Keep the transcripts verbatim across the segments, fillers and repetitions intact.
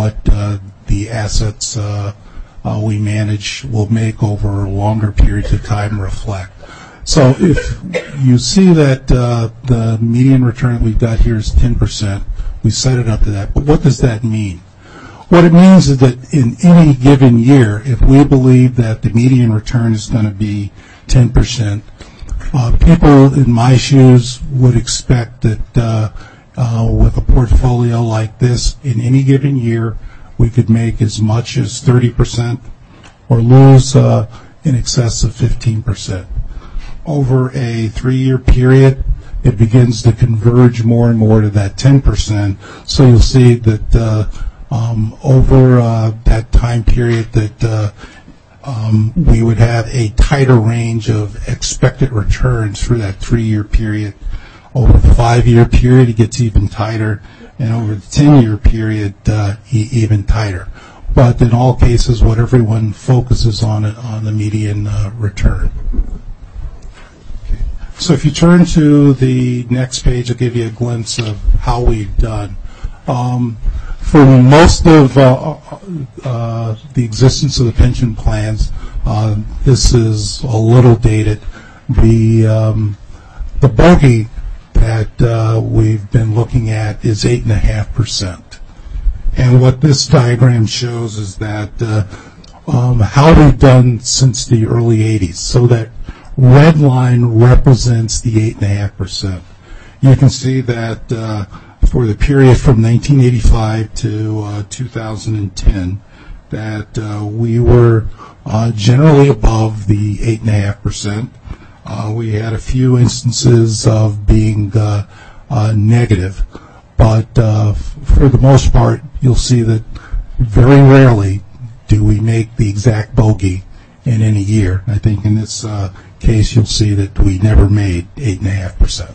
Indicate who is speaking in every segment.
Speaker 1: what uh, the assets uh, uh, we manage will make over longer periods of time reflect. So if you see that uh, the median return we've got here is ten percent, we set it up to that. But what does that mean? What it means is that in any given year, if we believe that the median return is going to be ten percent, uh, people in my shoes would expect that uh, uh, with a portfolio like this, in any given year, we could make as much as thirty percent or lose uh, in excess of fifteen percent. Over a three-year period, it begins to converge more and more to that ten percent. So you'll see that uh, um, over uh, that time period that uh, um, we would have a tighter range of expected returns for that three-year period. Over the five-year period, it gets even tighter, and over the ten-year period, uh, e- even tighter. But in all cases, what everyone focuses on it on the median uh, return. So if you turn to the next page, I'll give you a glimpse of how we've done. Um, for most of uh, uh, the existence of the pension plans, uh, this is a little dated. The um, the bogey that uh, we've been looking at is eight and a half percent. And what this diagram shows is that uh, um, how we've done since the early eighties, so that red line represents the eight and a half percent. You can see that uh, for the period from nineteen eighty-five to uh, two thousand ten, that uh, we were uh, generally above the eight and a half percent. Uh, we had a few instances of being uh, uh, negative, but uh, f- for the most part, you'll see that very rarely do we make the exact bogey in any year. I think in this uh, case, you'll see that we never made eight and a half percent.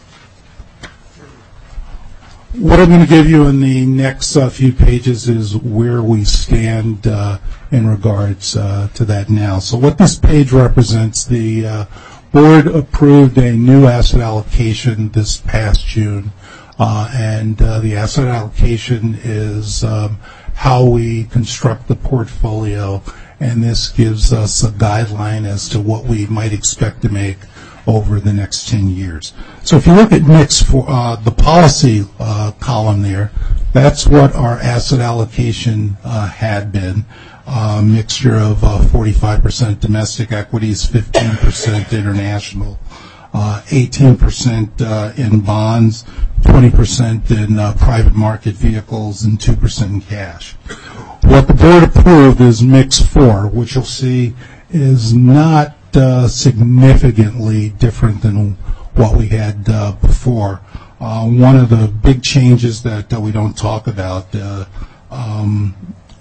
Speaker 1: What I'm going to give you in the next uh, few pages is where we stand uh, in regards uh, to that now. So what this page represents, the uh, board approved a new asset allocation this past June, uh, and uh, the asset allocation is um, how we construct the portfolio, and this gives us a guideline as to what we might expect to make over the next ten years. So if you look at mix for uh, the policy uh, column there, that's what our asset allocation uh, had been. A mixture of uh, forty-five percent domestic equities, fifteen percent international, uh, eighteen percent uh, in bonds, twenty percent in uh, private market vehicles, and two percent in cash. What the board approved is mix four, which you'll see is not uh, significantly different than what we had uh, before. Uh, one of the big changes that uh, we don't talk about uh, um,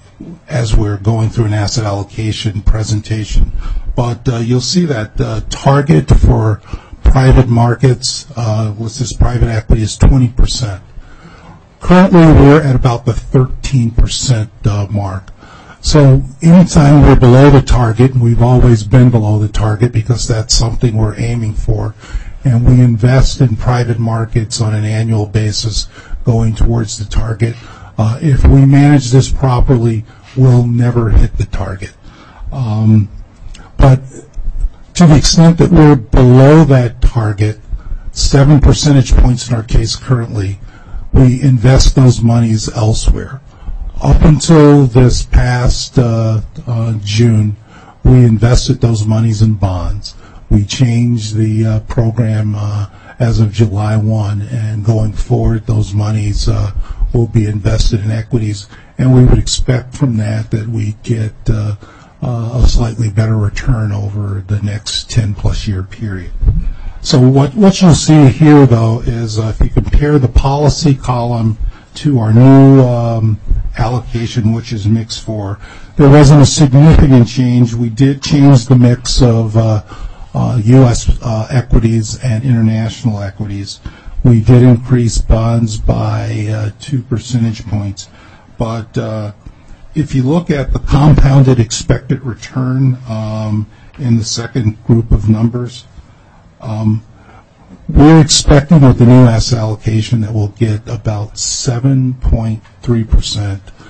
Speaker 1: as we're going through an asset allocation presentation, but uh, you'll see that uh, target for private markets, uh, what's this private equity, is twenty percent. Currently, we're at about the thirteen percent uh, mark. So anytime we're below the target, and we've always been below the target because that's something we're aiming for, and we invest in private markets on an annual basis going towards the target, uh, if we manage this properly, we'll never hit the target. Um, but to the extent that we're below that target, seven percentage points in our case currently, we invest those monies elsewhere. Up until this past uh, uh, June, we invested those monies in bonds. We changed the uh, program uh, as of July first, and going forward, those monies uh, will be invested in equities, and we would expect from that that we get uh, uh, a slightly better return over the next ten plus year period. So what, what you'll see here, though, is uh, if you compare the policy column to our new um, allocation, which is mix four, there wasn't a significant change. We did change the mix of uh, uh, U S uh, equities and international equities. We did increase bonds by uh, two percentage points. But uh, if you look at the compounded expected return um, in the second group of numbers, um, we're expecting with the new asset allocation that we'll get about seven point three percent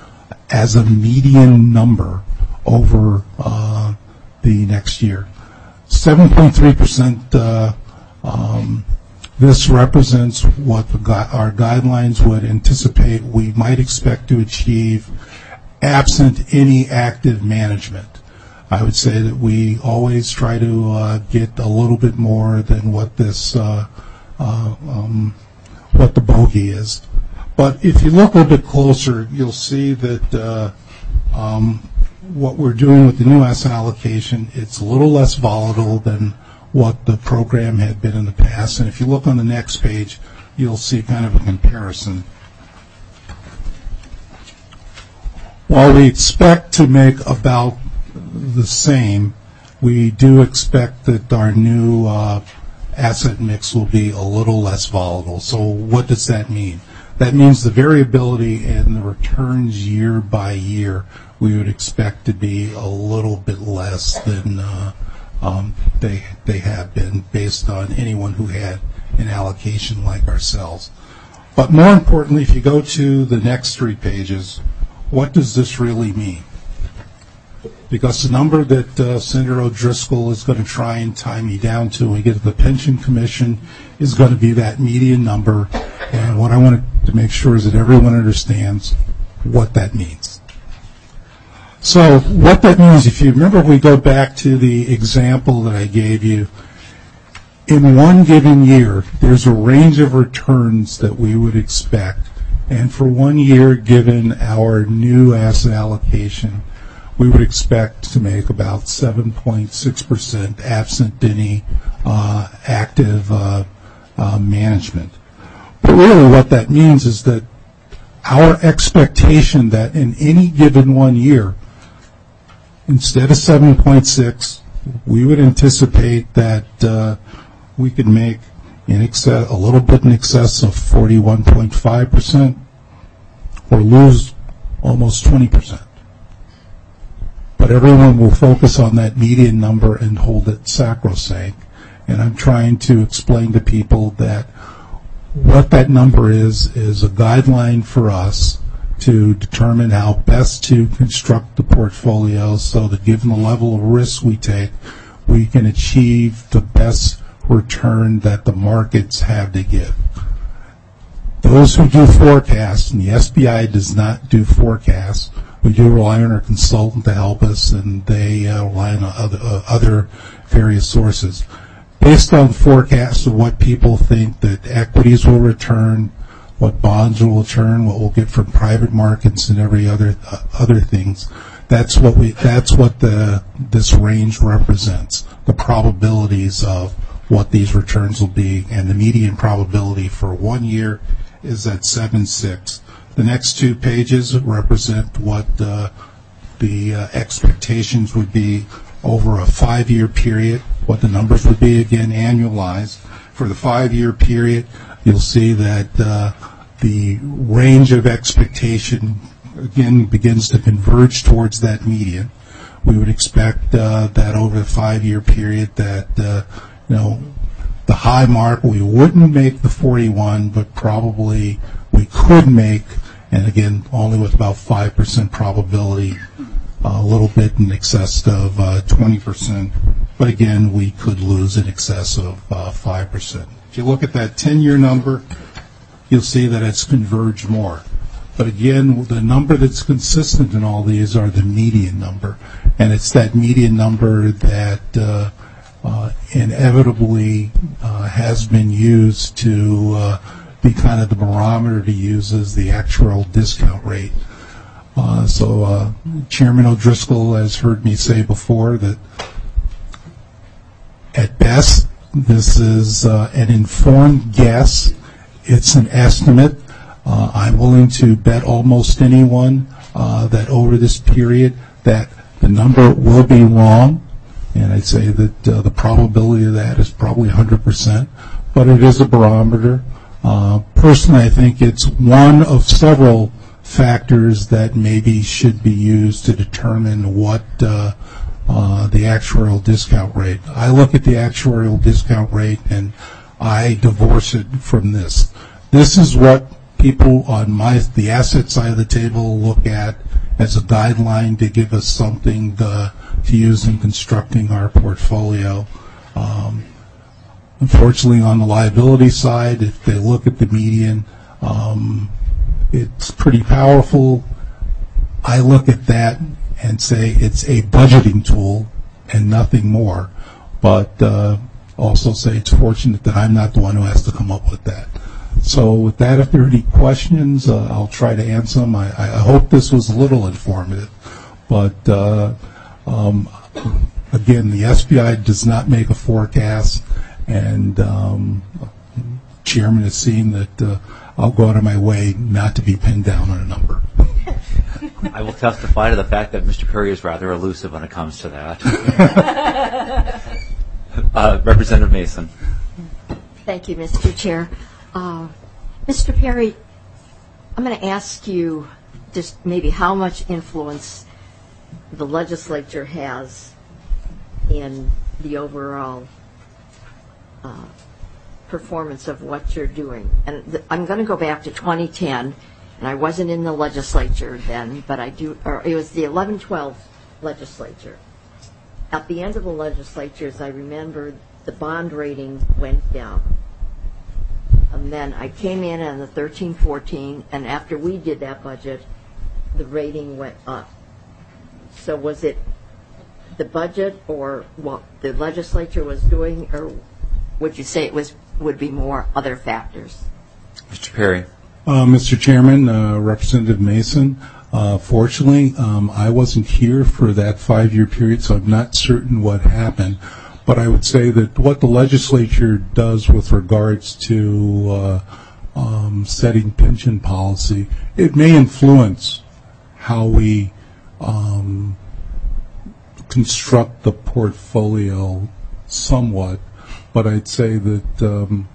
Speaker 1: as a median number over uh, the next year. seven point three percent, uh, um, this represents what the gu- our guidelines would anticipate we might expect to achieve absent any active management. I would say that we always try to uh, get a little bit more than what this, uh, uh, um, what the bogey is. But if you look a little bit closer, you'll see that uh, um, what we're doing with the new asset allocation, it's a little less volatile than what the program had been in the past. And if you look on the next page, you'll see kind of a comparison. While we expect to make about the same, we do expect that our new uh, asset mix will be a little less volatile. So what does that mean? That means the variability in the returns year by year we would expect to be a little bit less than uh, um, they they have been based on anyone who had an allocation like ourselves. But more importantly, if you go to the next three pages, what does this really mean? Because the number that uh, Senator O'Driscoll is going to try and tie me down to when we get to the pension commission is going to be that median number. And what I want to make sure is that everyone understands what that means. So what that means, if you remember, if we go back to the example that I gave you, in one given year, there's a range of returns that we would expect. And for one year, given our new asset allocation, we would expect to make about seven point six percent absent any uh, active uh, uh, management. But really what that means is that our expectation that in any given one year, instead of seven point six, we would anticipate that uh, we could make in excess, a little bit in excess of forty-one point five percent or lose almost twenty percent. But everyone will focus on that median number and hold it sacrosanct. And I'm trying to explain to people that what that number is is a guideline for us to determine how best to construct the portfolio so that given the level of risk we take, we can achieve the best return that the markets have to give. Those who do forecasts, and the S B I does not do forecasts, we do rely on our consultant to help us, and they uh, rely on other, uh, other various sources. Based on forecasts of what people think that equities will return, what bonds will return, what we'll get from private markets and every other uh, other things, that's what we that's what the this range represents, the probabilities of what these returns will be, and the median probability for one year is at seven point six. The next two pages represent what uh, the uh, expectations would be over a five-year period, what the numbers would be, again, annualized. For the five-year period, you'll see that uh, the range of expectation, again, begins to converge towards that median. We would expect uh, that over the five-year period that, uh, you know, the high mark, we wouldn't make the forty-one, but probably we could make, and again, only with about five percent probability, a little bit in excess of uh, twenty percent. But again, we could lose in excess of uh, five percent. If you look at that ten-year number, you'll see that it's converged more. But again, the number that's consistent in all these are the median number. And it's that median number that uh, uh, inevitably uh, has been used to uh, be kind of the barometer to use as the actuarial discount rate. Uh, so uh, Chairman O'Driscoll has heard me say before that at best this is uh, an informed guess. It's an estimate. Uh, I'm willing to bet almost anyone uh, that over this period that the number will be wrong, and I'd say that uh, the probability of that is probably one hundred percent, but it is a barometer. Uh, personally, I think it's one of several factors that maybe should be used to determine what uh, uh, the actuarial discount rate. I look at the actuarial discount rate and I divorce it from this. This is what people on my the asset side of the table look at as a guideline to give us something to, to use in constructing our portfolio. Um, unfortunately, on the liability side, if they look at the median, um, it's pretty powerful. I look at that and say it's a budgeting tool and nothing more, but uh, also say it's fortunate that I'm not the one who has to come up with that. So with that, if there are any questions, uh, I'll try to answer them. I, I hope this was a little informative, but uh, um, again, the S B I does not make a forecast, and um, Chairman has seen that uh, I'll go out of my way not to be pinned down on a number.
Speaker 2: I will testify to the fact that Mister Perry is rather elusive when it comes to that. uh, Representative Mason.
Speaker 3: Thank you, Mister Chair. Uh, Mister Perry, I'm going to ask you just maybe how much influence the legislature has in the overall uh, performance of what you're doing. And th- I'm going to go back to twenty ten, and I wasn't in the legislature then, but I do, or it was the eleven twelve legislature. At the end of the legislatures, I remember the bond rating went down. And then I came in on the thirteen fourteen, and after we did that budget, the rating went up. So was it the budget or what the legislature was doing, or would you say it was would be more other factors?
Speaker 2: Mister Perry.
Speaker 1: Uh, Mister Chairman, uh, Representative Mason, uh, fortunately, um, I wasn't here for that five-year period, so I'm not certain what happened. But I would say that what the legislature does with regards to uh, um, setting pension policy, it may influence how we um, construct the portfolio somewhat, but I'd say that um,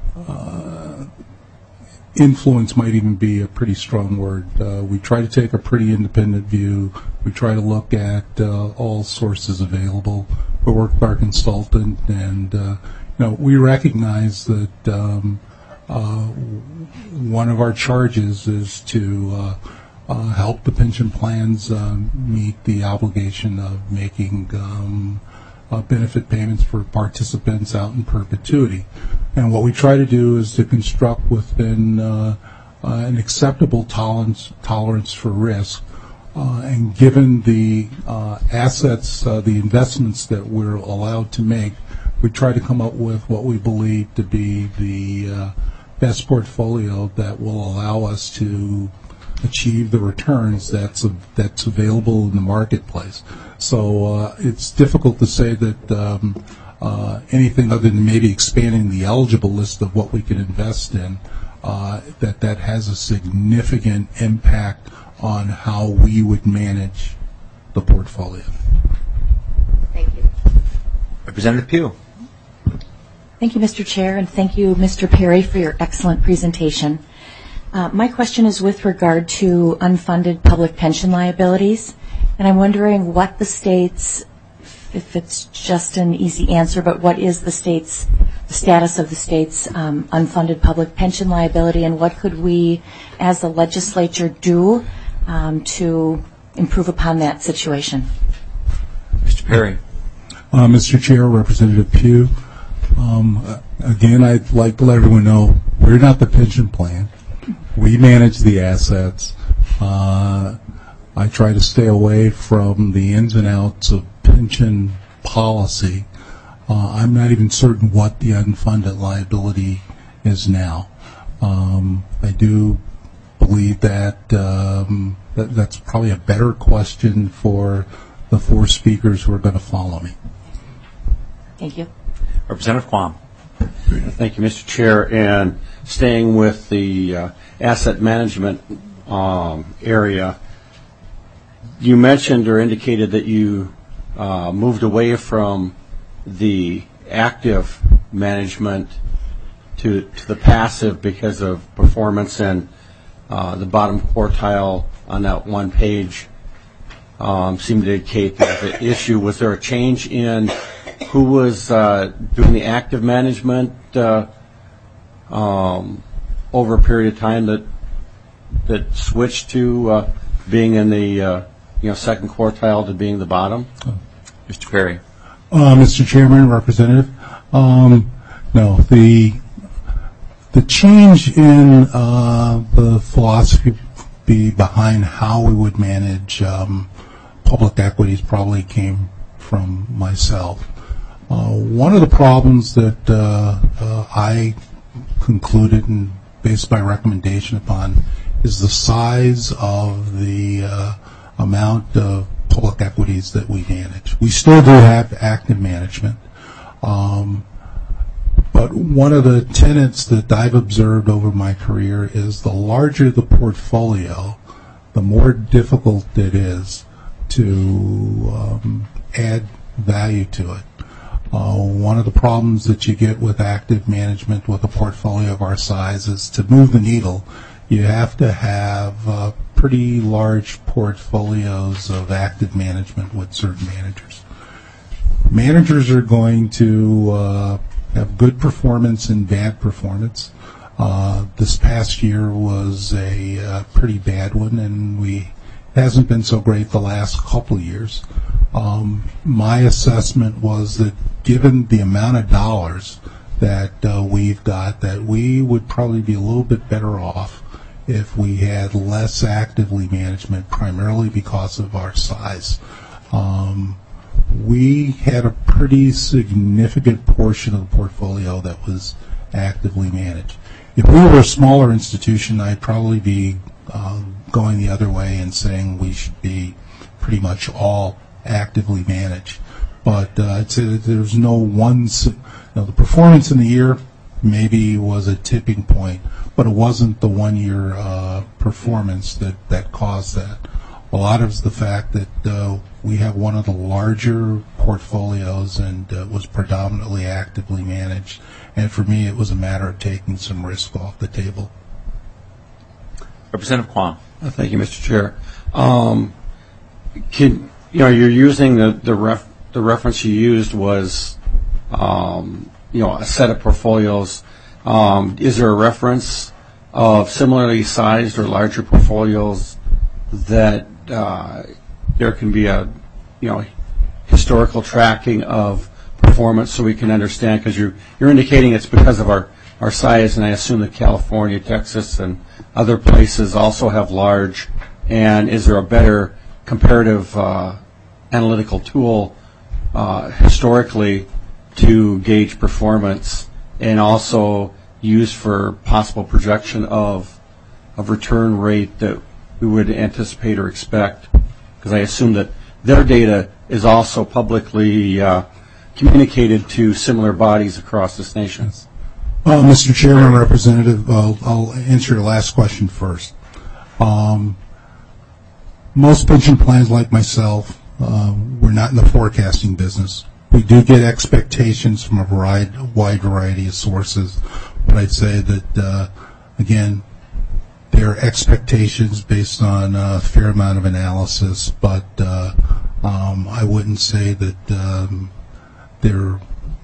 Speaker 1: uh, influence might even be a pretty strong word. Uh, we try to take a pretty independent view. We try to look at uh, all sources available. We work with our consultant, and uh, you know, we recognize that um, uh, one of our charges is to uh, uh, help the pension plans uh, meet the obligation of making um, uh, benefit payments for participants out in perpetuity. And what we try to do is to construct within uh, uh, an acceptable tolerance tolerance for risk. Uh, and given the uh, assets, uh, the investments that we're allowed to make, we try to come up with what we believe to be the uh, best portfolio that will allow us to achieve the returns that's uh, that's available in the marketplace. So uh, it's difficult to say that um, uh, anything other than maybe expanding the eligible list of what we can invest in, uh, that that has a significant impact on how we would manage the portfolio.
Speaker 3: Thank you.
Speaker 2: Representative Pugh.
Speaker 4: Thank you, Mister Chair, and thank you, Mister Perry, for your excellent presentation. Uh, my question is with regard to unfunded public pension liabilities, and I'm wondering what the state's, if it's just an easy answer, but what is the state's, the status of the state's um, unfunded public pension liability, and what could we, as the legislature, do Um, to improve upon that situation?
Speaker 2: Mister Perry.
Speaker 1: Uh, Mister Chair, Representative Pugh, um, again, I'd like to let everyone know we're not the pension plan. We manage the assets. Uh, I try to stay away from the ins and outs of pension policy. Uh, I'm not even certain what the unfunded liability is now. Um, I do believe that, um, that that's probably a better question for the four speakers who are going to follow me.
Speaker 4: Thank you.
Speaker 2: Representative Quam.
Speaker 5: Thank you, Mister Chair. And staying with the uh, asset management um, area, you mentioned or indicated that you uh, moved away from the active management to, to the passive because of performance, and Uh, the bottom quartile on that one page um, seemed to indicate that the issue. Was there a change in who was uh, doing the active management uh, um, over a period of time that that switched to uh, being in the uh, you know second quartile to being the bottom?
Speaker 2: Mister Perry.
Speaker 1: Uh, Mister Chairman, Representative, um, no, the the change in uh, the philosophy behind how we would manage um, public equities probably came from myself. Uh, one of the problems that uh, uh, I concluded and based my recommendation upon is the size of the uh, amount of public equities that we manage. We still do have active management, um, but one of the tenets that I've observed over my career is the larger the portfolio, the more difficult it is to um, add value to it. Uh, one of the problems that you get with active management with a portfolio of our size is to move the needle, you have to have uh, pretty large portfolios of active management with certain managers. Managers are going to uh, have good performance and bad performance. Uh, this past year was a uh, pretty bad one, and we hasn't been so great the last couple of years. Um, my assessment was that given the amount of dollars that uh, we've got, that we would probably be a little bit better off if we had less actively management, primarily because of our size. Um, we had a pretty significant portion of the portfolio that was actively managed. If we were a smaller institution, I'd probably be uh, going the other way and saying we should be pretty much all actively managed. But uh, I'd say that there's no one, you know, the performance in the year maybe was a tipping point, but it wasn't the one-year uh, performance that, that caused that. A lot of it's the fact that uh, we have one of the larger portfolios and uh, was predominantly actively managed. And for me, it was a matter of taking some risk off the table.
Speaker 2: Representative Kwong.
Speaker 5: Uh, Thank you, Mister Chair. Um, can, you know, you're using the the, ref, the reference you used was, um, you know, a set of portfolios. Um, is there a reference of similarly sized or larger portfolios that uh, there can be a, you know, historical tracking of performance so we can understand? Because you're you're indicating it's because of our our size, and I assume that California, Texas, and other places also have large. And is there a better comparative uh, analytical tool uh, historically to gauge performance and also use for possible projection of of return rate that we would anticipate or expect? Because I assume that their data is also publicly uh, communicated to similar bodies across this nation.
Speaker 1: Uh, Mister Chairman, Representative, I'll, I'll answer your last question first. Um, most pension plans like myself, uh, we're not in the forecasting business. We do get expectations from a variety, wide variety of sources, but I'd say that, uh, again, there are expectations based on a fair amount of analysis, but uh, um, I wouldn't say that um, they're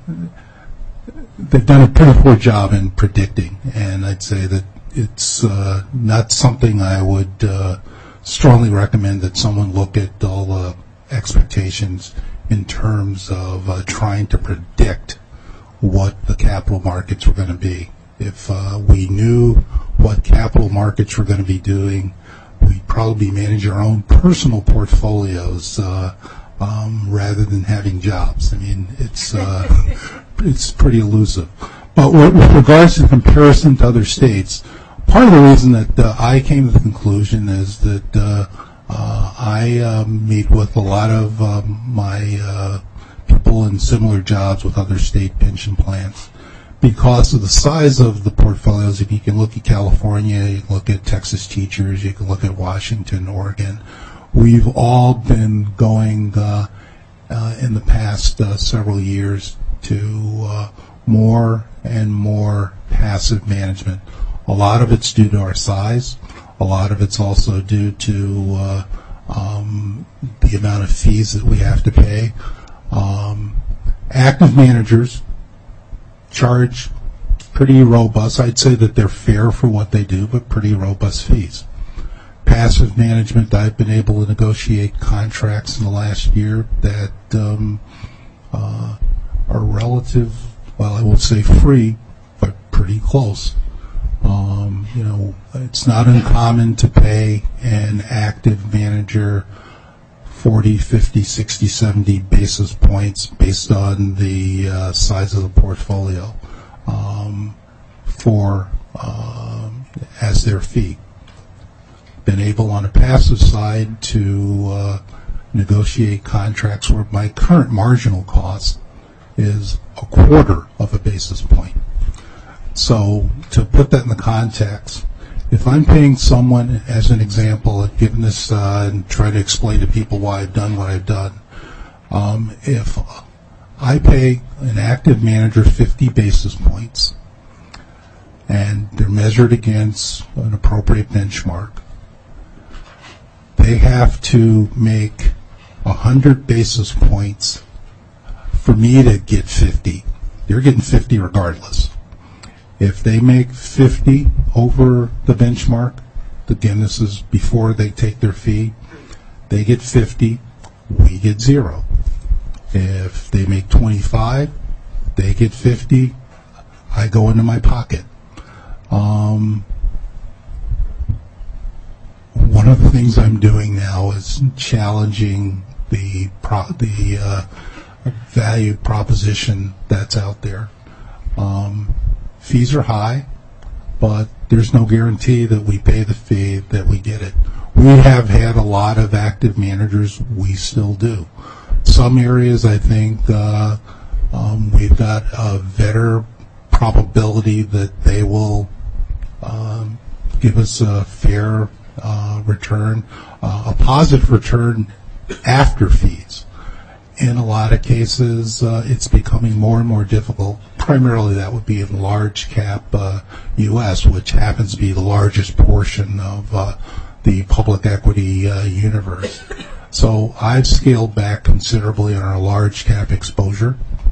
Speaker 1: they've done a pretty poor job in predicting, and I'd say that it's uh, not something I would uh, strongly recommend that someone look at all the expectations in terms of uh, trying to predict what the capital markets were going to be. If uh, we knew what capital markets were going to be doing, we'd probably manage our own personal portfolios uh, um, rather than having jobs. I mean, it's uh, it's pretty elusive. But with regards to comparison to other states, part of the reason that uh, I came to the conclusion is that uh, uh, I uh, meet with a lot of um, my uh, people in similar jobs with other state pension plans. Because of the size of the portfolios, if you can look at California, you can look at Texas teachers, you can look at Washington, Oregon, we've all been going uh, uh, in the past uh, several years to uh, more and more passive management. A lot of it's due to our size. A lot of it's also due to uh, um, the amount of fees that we have to pay. Um, active managers charge pretty robust. I'd say that they're fair for what they do, but pretty robust fees. Passive management, I've been able to negotiate contracts in the last year that um, uh, are relative, well, I won't say free, but pretty close. Um, you know, it's not uncommon to pay an active manager forty, fifty, sixty, seventy basis points based on the uh, size of the portfolio um, for um, as their fee. Been able on a passive side to uh, negotiate contracts where my current marginal cost is a quarter of a basis point. So to put that in the context, if I'm paying someone, as an example, I've given this uh, and try to explain to people why I've done what I've done. Um, if I pay an active manager fifty basis points and they're measured against an appropriate benchmark, they have to make one hundred basis points for me to get fifty. They're getting fifty regardless. If they make fifty over the benchmark, again, this is before they take their fee, they get fifty, we get zero. If they make twenty-five, they get fifty, I go into my pocket. Um, one of the things I'm doing now is challenging the pro- the uh, value proposition that's out there. Um, fees are high, but there's no guarantee that we pay the fee that we get it. We have had a lot of active managers. We still do. Some areas, I think, uh, um, we've got a better probability that they will um, give us a fair uh, return, uh, a positive return after fees. In a lot of cases, uh, it's becoming more and more difficult. Primarily, that would be in large cap uh, U S, which happens to be the largest portion of uh, the public equity uh, universe. So I've scaled back considerably on our large cap exposure.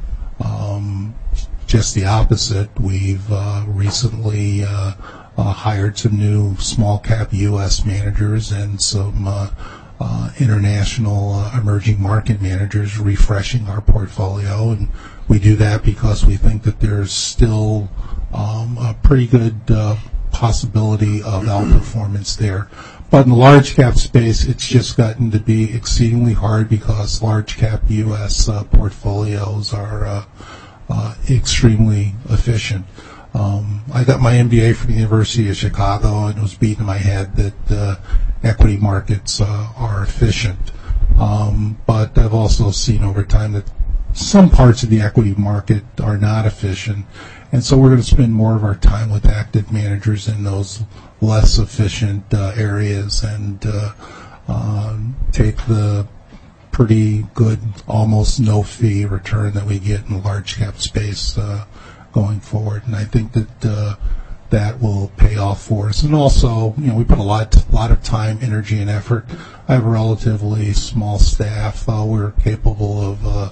Speaker 1: Um, just the opposite. We've uh, recently uh, uh, hired some new small cap U S managers and some uh, uh, international uh, emerging market managers, refreshing our portfolio. And we do that because we think that there's still um, a pretty good uh, possibility of outperformance there. But in the large cap space, it's just gotten to be exceedingly hard because large cap U S uh, portfolios are uh, uh, extremely efficient. Um, I got my M B A from the University of Chicago, and it was beaten in my head that uh, equity markets uh, are efficient. Um, but I've also seen over time that some parts of the equity market are not efficient, and so we're going to spend more of our time with active managers in those less efficient uh, areas and uh, uh, take the pretty good, almost no fee return that we get in the large cap space uh, going forward. And I think that uh, that will pay off for us. And also, you know, we put a lot, lot of time, energy, and effort. I have a relatively small staff. Uh, we're capable of uh,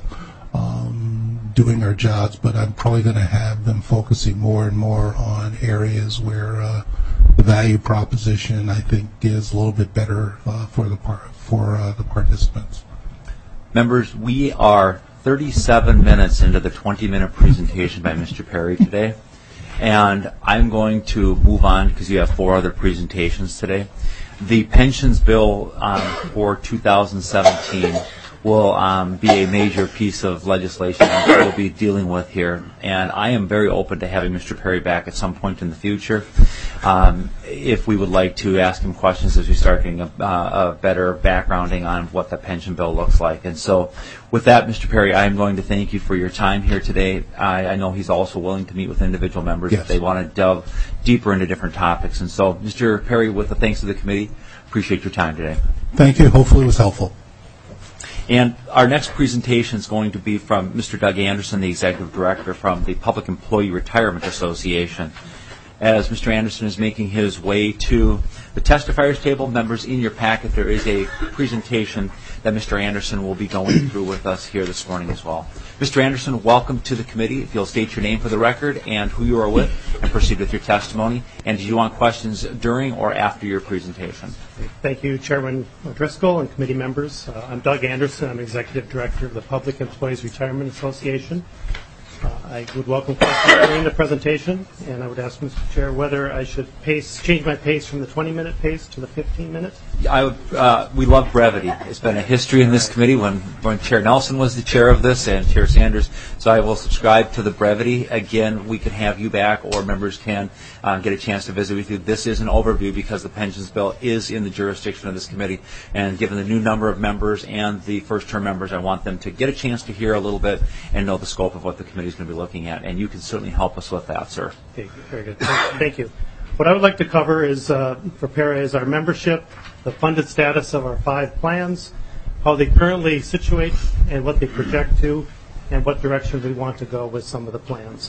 Speaker 1: um, doing our jobs, but I'm probably going to have them focusing more and more on areas where uh, the value proposition, I think, is a little bit better uh, for the par- for uh, the participants.
Speaker 2: Members, we are thirty-seven minutes into the twenty-minute presentation by Mister Perry today, and I'm going to move on because you have four other presentations today. The pensions bill um, for two thousand seventeen will um, be a major piece of legislation that we'll be dealing with here, and I am very open to having Mister Perry back at some point in the future. Um, if we would like to ask him questions as we start getting a, uh, a better backgrounding on what the pension bill looks like. And so with that, Mister Perry, I am going to thank you for your time here today. I, I know he's also willing to meet with individual members
Speaker 1: yes.
Speaker 2: if they want to delve deeper into different topics. And so, Mister Perry, with the thanks to the committee, appreciate your time today.
Speaker 1: Thank you. Hopefully it was helpful.
Speaker 2: And our next presentation is going to be from Mister Doug Anderson, the Executive Director from the Public Employee Retirement Association. as Mister Anderson is making his way to the testifiers table, members, in your packet there is a presentation that Mister Anderson will be going through with us here this morning as well. Mister Anderson, welcome to the committee. If you'll state your name for the record and who you are with, and proceed with your testimony. And do you want questions during or after your presentation?
Speaker 6: Thank you, Chairman Driscoll and committee members. Uh, I'm Doug Anderson. I'm Executive Director of the Public Employees Retirement Association. Uh, I would welcome questions during the presentation, and I would ask Mister Chair whether I should pace, change my pace from the twenty-minute pace to the fifteen-minute.
Speaker 2: I would, uh, we love brevity. It's been a history in this committee when, when Chair Nelson was the chair of this and Chair Sanders. So I will subscribe to the brevity. Again, we can have you back, or members can uh, get a chance to visit with you. This is an overview because the pensions bill is in the jurisdiction of this committee. And given the new number of members and the first-term members, I want them to get a chance to hear a little bit and know the scope of what the committee is going to be looking at. And you can certainly help us with that, sir.
Speaker 6: Okay, very good. Thank you. What I would like to cover is, uh, for PARA, is our membership, the funded status of our five plans, how they currently situate and what they project to, and what direction we want to go with some of the plans.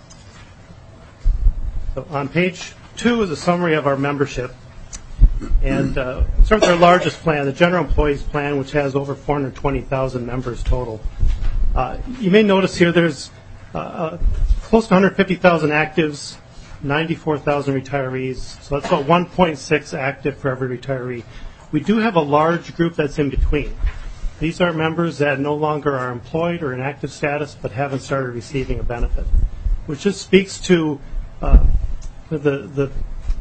Speaker 6: So on page two is a summary of our membership. And uh, start with our largest plan, the General Employees Plan, which has over four hundred twenty thousand members total. Uh, you may notice here there's uh, uh, close to one hundred fifty thousand actives, ninety-four thousand retirees, so that's about one point six active for every retiree. We do have a large group that's in between. These are members that no longer are employed or in active status but haven't started receiving a benefit, which just speaks to uh, the, the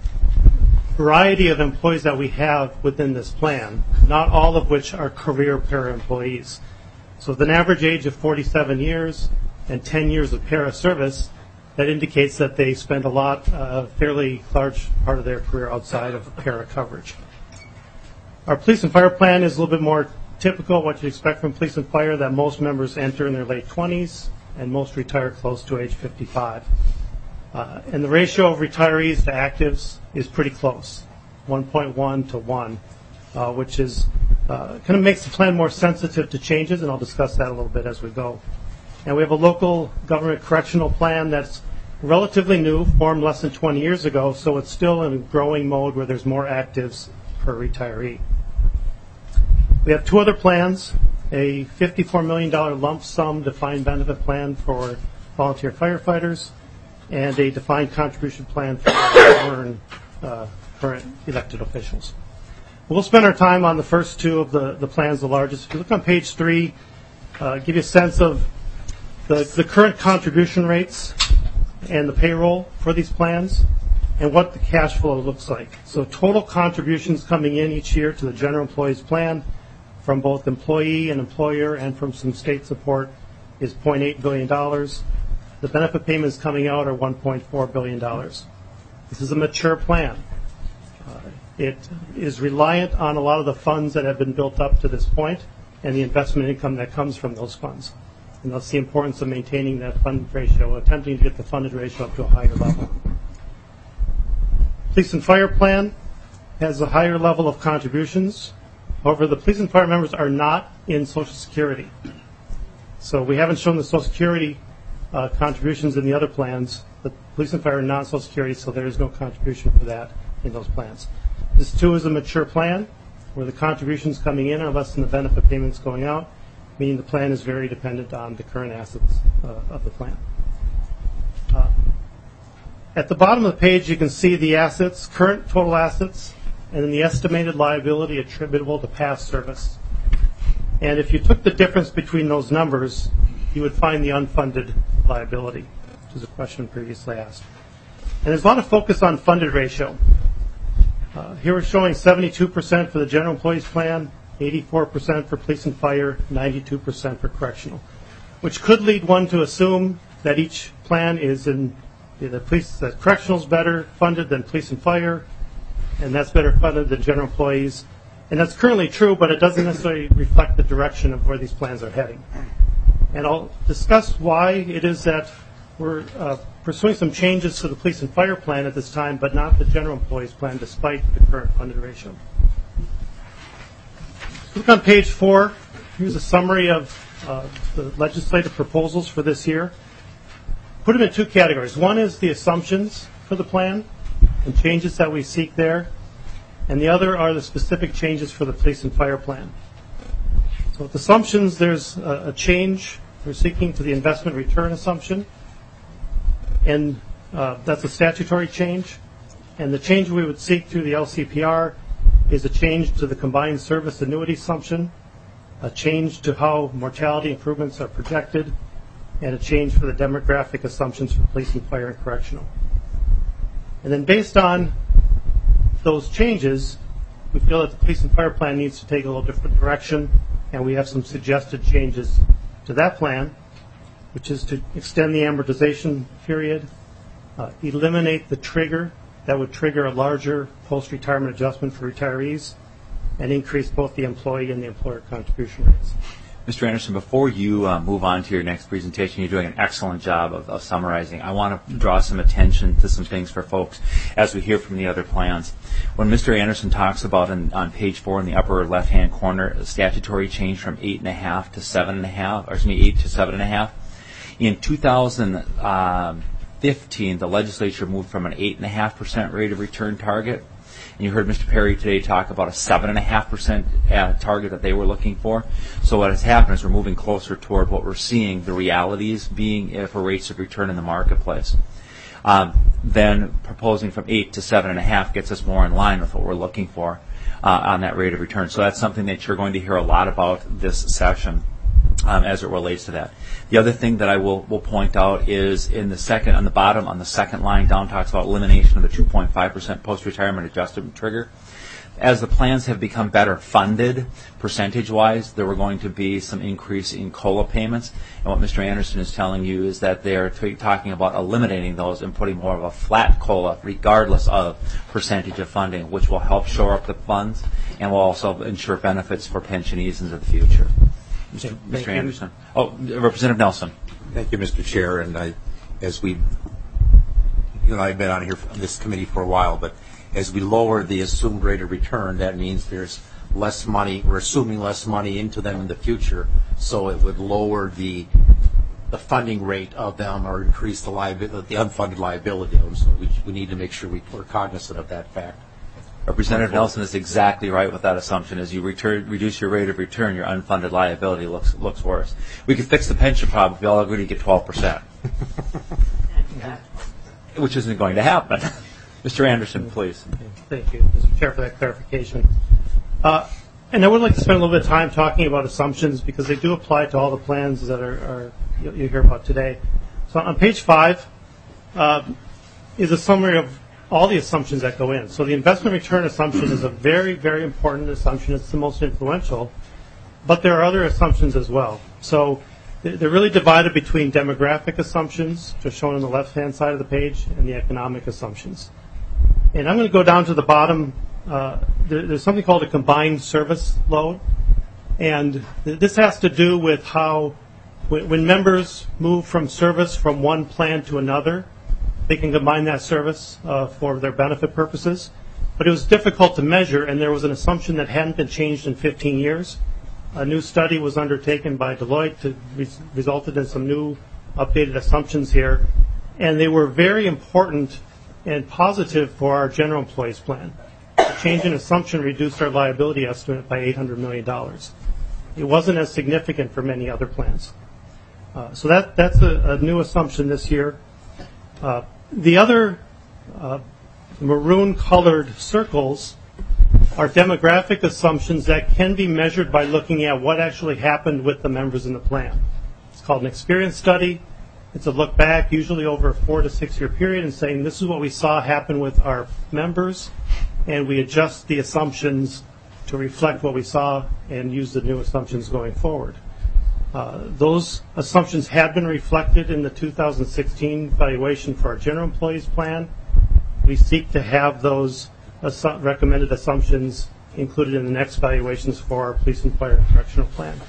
Speaker 6: variety of employees that we have within this plan, not all of which are career PARA employees. So with an average age of forty-seven years and ten years of PARA service, that indicates that they spend a lot, a uh, fairly large part of their career outside of PARA coverage. Our police and fire plan is a little bit more typical, what you expect from police and fire, that most members enter in their late twenties and most retire close to age fifty-five. Uh, and the ratio of retirees to actives is pretty close, one point one to one, uh, which is uh, kind of makes the plan more sensitive to changes, and I'll discuss that a little bit as we go. And we have a local government correctional plan that's relatively new, formed less than twenty years ago, so it's still in a growing mode where there's more actives per retiree. We have two other plans, a fifty-four million dollars lump sum defined benefit plan for volunteer firefighters and a defined contribution plan for current, uh, current elected officials. We'll spend our time on the first two of the, the plans, the largest. If you look on page three, uh, give you a sense of the, the current contribution rates and the payroll for these plans and what the cash flow looks like. So total contributions coming in each year to the General Employees Plan from both employee and employer and from some state support is zero point eight billion dollars. The benefit payments coming out are one point four billion dollars. This is a mature plan. Uh, it is reliant on a lot of the funds that have been built up to this point and the investment income that comes from those funds. And that's the importance of maintaining that funded ratio, attempting to get the funded ratio up to a higher level. Police and fire plan has a higher level of contributions. However, the police and fire members are not in Social Security. So we haven't shown the Social Security uh, contributions in the other plans. The police and fire are not Social Security, so there is no contribution for that in those plans. This too is a mature plan where the contributions coming in are less than the benefit payments going out, meaning the plan is very dependent on the current assets uh, of the plan. Uh, at the bottom of the page, you can see the assets, current total assets, and then the estimated liability attributable to past service. And if you took the difference between those numbers, you would find the unfunded liability, which is a question previously asked. And there's a lot of focus on funded ratio. Uh, here we're showing seventy-two percent for the General Employees Plan, eighty-four percent for police and fire, ninety-two percent for correctional, which could lead one to assume that each plan is in the police, that correctional is better funded than police and fire, and that's better funded than general employees. And that's currently true, but it doesn't necessarily reflect the direction of where these plans are heading. And I'll discuss why it is that we're uh, pursuing some changes to the police and fire plan at this time, but not the general employees plan, despite the current funded ratio. Look on page four. Here's a summary of uh, the legislative proposals for this year. put them in two categories. One is the assumptions for the plan and changes that we seek there, and the other are the specific changes for the police and fire plan. So with assumptions, there's a, a change we're seeking to the investment return assumption, and uh, that's a statutory change. And the change we would seek through the L C P R is a change to the combined service annuity assumption, a change to how mortality improvements are projected, and a change for the demographic assumptions for police and fire and correctional. And then based on those changes, we feel that the police and fire plan needs to take a little different direction, and we have some suggested changes to that plan, which is to extend the amortization period, uh, eliminate the trigger that would trigger a larger post-retirement adjustment for retirees, and increase both the employee and the employer contribution rates.
Speaker 2: Mister Anderson, before you uh, move on to your next presentation, you're doing an excellent job of, of summarizing. I want to draw some attention to some things for folks as we hear from the other plans. When Mister Anderson talks about in, on page four in the upper left-hand corner, a statutory change from eight and a half to seven and a half, or excuse me, eight to seven and a half. In two thousand fifteen, the legislature moved from an eight and a half percent rate of return target. And you heard Mister Perry today talk about a seven point five percent target that they were looking for. So what has happened is we're moving closer toward what we're seeing, the realities being for rates of return in the marketplace. Um, then proposing from eight to seven point five gets us more in line with what we're looking for uh, on that rate of return. So that's something that you're going to hear a lot about this session um, as it relates to that. The other thing that I will, will point out is in the second, on the bottom, on the second line down, talks about elimination of the two point five percent post-retirement adjustment trigger. As the plans have become better funded, percentage-wise, there were going to be some increase in COLA payments. And what Mister Anderson is telling you is that they're t- talking about eliminating those and putting more of a flat COLA, regardless of percentage of funding, which will help shore up the funds and will also ensure benefits for pensionees into the future. Mister Mister Anderson. Oh, Representative Nelson.
Speaker 7: Thank you, Mister Chair. And I, as we, you know, I've been on here for this committee for a while, but as we lower the assumed rate of return, that means there's less money. We're assuming less money into them in the future, so it would lower the the funding rate of them or increase the liability, the unfunded liability of them. So we, we need to make sure we, we're cognizant of that fact.
Speaker 2: Representative Nelson is exactly right with that assumption. As you return, reduce your rate of return, your unfunded liability looks looks worse. We could fix the pension problem if we all agree to get twelve percent, which isn't going to happen. Mister Anderson, please.
Speaker 6: Thank you, Mister Chair, for that clarification. Uh, and I would like to spend a little bit of time talking about assumptions because they do apply to all the plans that are, are you, you hear about today. So on page five uh, is a summary of all the assumptions that go in. So the investment return assumption is a very, very important assumption. It's the most influential. But there are other assumptions as well. So they're really divided between demographic assumptions, which are shown on the left-hand side of the page, and the economic assumptions. And I'm going to go down to the bottom. Uh, there, there's something called a combined service load. And th- this has to do with how when, when members move from service from one plan to another, they can combine that service uh, for their benefit purposes. But it was difficult to measure, and there was an assumption that hadn't been changed in fifteen years. A new study was undertaken by Deloitte to res- resulted in some new updated assumptions here, and they were very important and positive for our general employees plan. The change in assumption reduced our liability estimate by eight hundred million dollars. It wasn't as significant for many other plans. Uh, so that that's a, a new assumption this year. Uh, the other uh, maroon-colored circles are demographic assumptions that can be measured by looking at what actually happened with the members in the plan. It's called an experience study. It's a look back, usually over a four to six year period, and saying this is what we saw happen with our members, and we adjust the assumptions to reflect what we saw and use the new assumptions going forward. Uh, those assumptions have been reflected in the two thousand sixteen valuation for our general employees plan. We seek to have those assu- recommended assumptions included in the next valuations for our police and fire and correctional plan.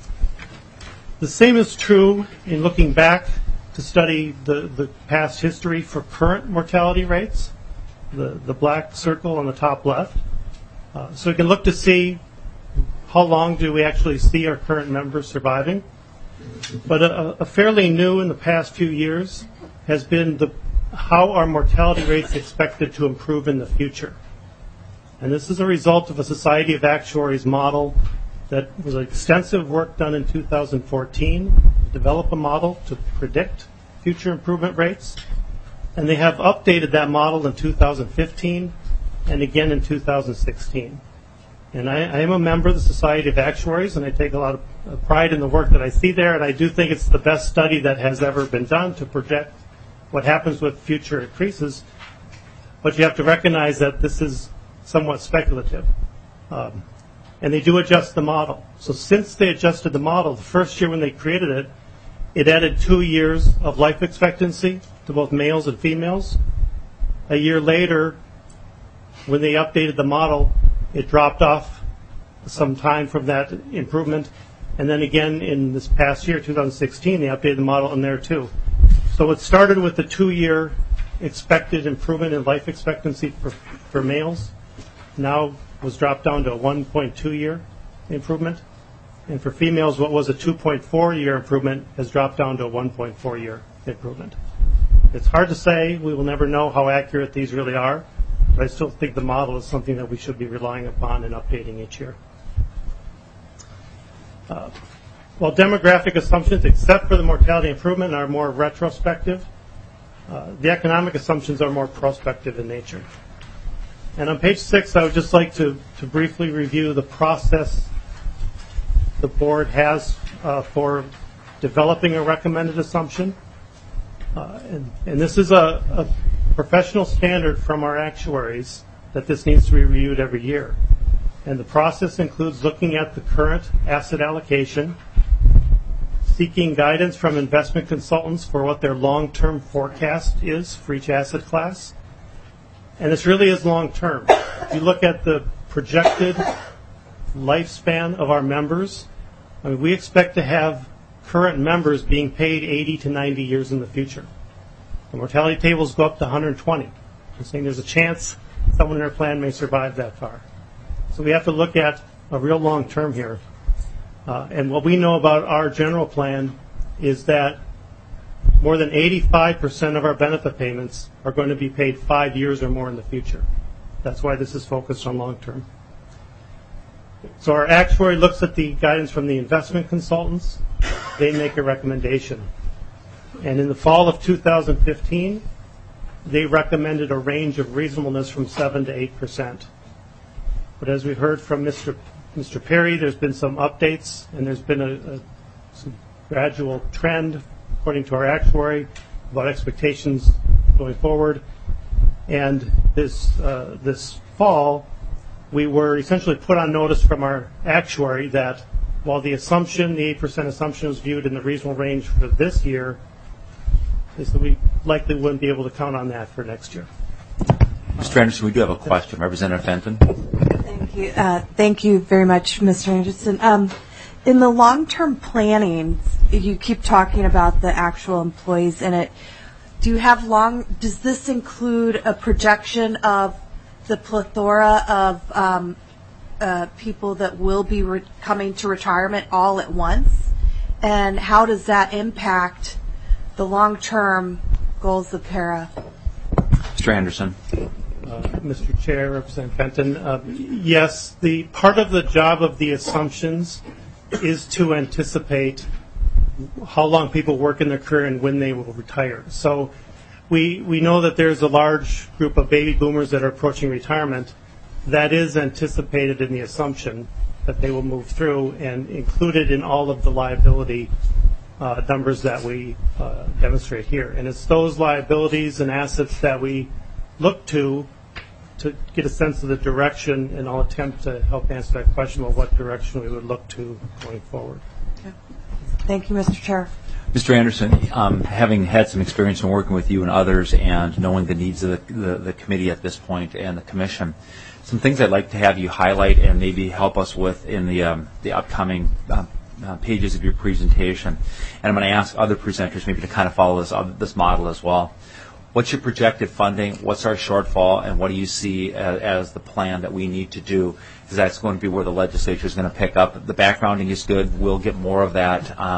Speaker 6: The same is true in looking back to study the, the past history for current mortality rates, the, the black circle on the top left. Uh, so we can look to see how long do we actually see our current members surviving. But a, a fairly new in the past few years has been the, how are mortality rates expected to improve in the future. And this is a result of a Society of Actuaries model that was extensive work done in two thousand fourteen, develop a model to predict future improvement rates. And they have updated that model in two thousand fifteen and again in two thousand sixteen. And I, I am a member of the Society of Actuaries, and I take a lot of pride in the work that I see there, and I do think it's the best study that has ever been done to project what happens with future increases. But you have to recognize that this is somewhat speculative. Um, and they do adjust the model. So since they adjusted the model, the first year when they created it, it added two years of life expectancy to both males and females. A year later, when they updated the model, it dropped off some time from that improvement. And then again in this past year, two thousand sixteen, they updated the model in there too. So it started with the two-year expected improvement in life expectancy for, for males. Now was dropped down to a one point two year improvement. And for females, what was a two point four year improvement has dropped down to a one point four year improvement. It's hard to say. We will never know how accurate these really are. But I still think the model is something that we should be relying upon and updating each year. Uh, while demographic assumptions, except for the mortality improvement, are more retrospective, uh, the economic assumptions are more prospective in nature. And on page six, I would just like to, to briefly review the process the board has uh, for developing a recommended assumption. Uh, and, and this is a, a professional standard from our actuaries that this needs to be reviewed every year. And the process includes looking at the current asset allocation, seeking guidance from investment consultants for what their long-term forecast is for each asset class. And this really is long-term. If you look at the projected lifespan of our members, I mean, we expect to have current members being paid eighty to ninety years in the future. The mortality tables go up to one hundred twenty. I'm saying there's a chance someone in our plan may survive that far. So we have to look at a real long term here. Uh, and what we know about our general plan is that more than eighty-five percent of our benefit payments are going to be paid five years or more in the future. That's why this is focused on long term. So our actuary looks at the guidance from the investment consultants. They make a recommendation. And in the fall of two thousand fifteen, they recommended a range of reasonableness from seven to eight percent. But as we heard from Mister Mister Perry, there's been some updates, and there's been a, a some gradual trend, according to our actuary, about expectations going forward. And this uh, this fall, we were essentially put on notice from our actuary that while the assumption, the eight percent assumption, was viewed in the reasonable range for this year, is that we likely wouldn't be able to count on that for next year.
Speaker 2: Mister Anderson, we do have a question. Representative Fenton.
Speaker 8: Thank you. Uh, thank you very much, Mister Anderson. Um, in the long-term planning, you keep talking about the actual employees in it. Do you have long? Does this include a projection of the plethora of um, uh, people that will be re- coming to retirement all at once? And how does that impact the long-term goals of PARA?
Speaker 2: Mister Anderson.
Speaker 6: Uh, Mister Chair, Representative Fenton, uh, yes, the part of the job of the assumptions is to anticipate how long people work in their career and when they will retire. So we we know that there's a large group of baby boomers that are approaching retirement. That is anticipated in the assumption that they will move through and included in all of the liability uh, numbers that we uh, demonstrate here. And it's those liabilities and assets that we look to to get a sense of the direction, and I'll attempt to help answer that question about what direction we would look to going forward.
Speaker 8: Okay. Thank you, Mister Chair.
Speaker 2: Mister Anderson, um, having had some experience in working with you and others and knowing the needs of the, the, the committee at this point and the commission, some things I'd like to have you highlight and maybe help us with in the, um, the upcoming uh, uh, pages of your presentation. And I'm going to ask other presenters maybe to kind of follow this, uh, this model as well. What's your projected funding? What's our shortfall? And what do you see as, as the plan that we need to do? Because that's going to be where the legislature is going to pick up. The backgrounding is good. We'll get more of that um,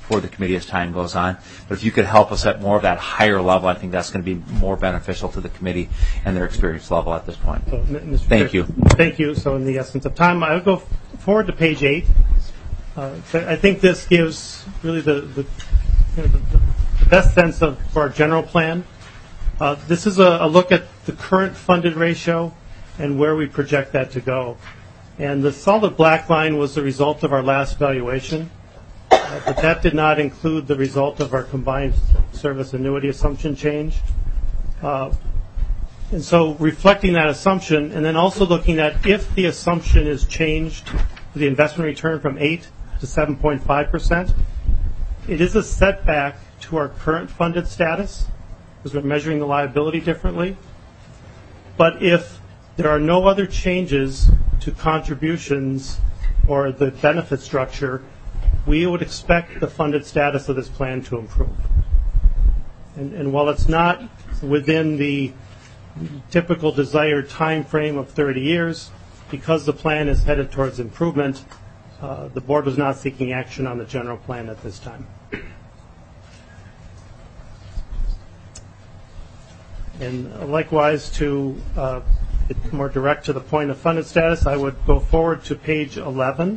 Speaker 2: for the committee as time goes on. But if you could help us at more of that higher level, I think that's going to be more beneficial to the committee and their experience level at this point.
Speaker 6: So, Mister
Speaker 2: Thank
Speaker 6: Chair,
Speaker 2: you.
Speaker 6: Thank you. So in the essence of time, I would go forward to page eight. Uh, so I think this gives really the, the, you know, the, the best sense of for our general plan. Uh, this is a, a look at the current funded ratio and where we project that to go. And the solid black line was the result of our last valuation, uh, but that did not include the result of our combined service annuity assumption change. Uh, and so reflecting that assumption and then also looking at if the assumption is changed, the investment return from eight to seven point five percent, it is a setback to our current funded status because we're measuring the liability differently. But if there are no other changes to contributions or the benefit structure, we would expect the funded status of this plan to improve. And, and while it's not within the typical desired time frame of thirty years, because the plan is headed towards improvement, uh, the board was not seeking action on the general plan at this time. And likewise, to uh, get more direct to the point of funded status, I would go forward to page eleven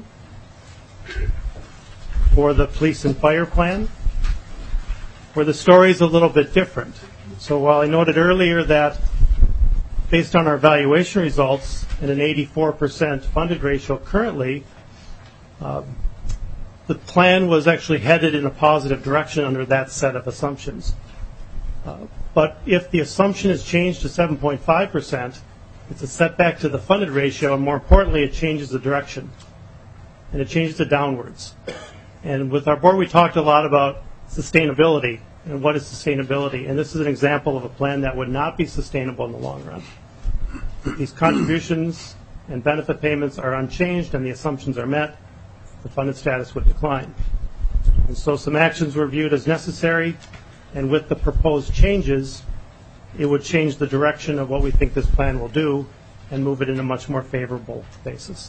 Speaker 6: for the police and fire plan, where the story is a little bit different. So while I noted earlier that based on our valuation results and an eighty-four percent funded ratio currently, uh, the plan was actually headed in a positive direction under that set of assumptions. Uh, but if the assumption is changed to seven point five percent, it's a setback to the funded ratio, and more importantly, it changes the direction. And it changes it downwards. And with our board, we talked a lot about sustainability and what is sustainability. And this is an example of a plan that would not be sustainable in the long run. These contributions and benefit payments are unchanged and the assumptions are met, the funded status would decline. And so some actions were viewed as necessary, and with the proposed changes, it would change the direction of what we think this plan will do and move it in a much more favorable basis.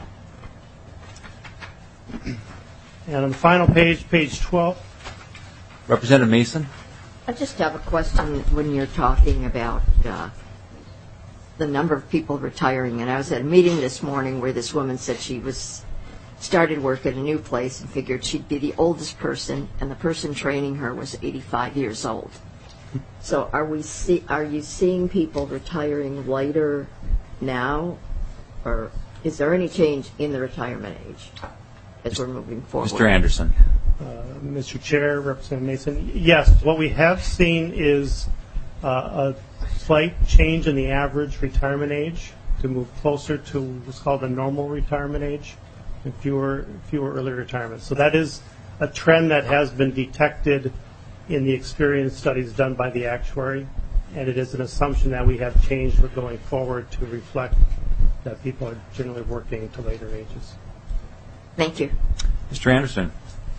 Speaker 6: And on the final page, page twelve.
Speaker 2: Representative Mason?
Speaker 3: I just have a question when you're talking about uh, the number of people retiring. And I was at a meeting this morning where this woman said she was started work at a new place and figured she'd be the oldest person, and the person training her was eighty-five years old. So are we see, are you seeing people retiring later now, or is there any change in the retirement age as we're moving forward?
Speaker 2: Mister Anderson.
Speaker 6: Uh, Mister Chair, Representative Mason, yes, what we have seen is uh, a slight change in the average retirement age to move closer to what's called a normal retirement age and fewer fewer early retirements. So that is a trend that has been detected in the experience studies done by the actuary, and it is an assumption that we have changed for going forward to reflect that people are generally working to later ages.
Speaker 3: Thank you.
Speaker 2: Mister Anderson.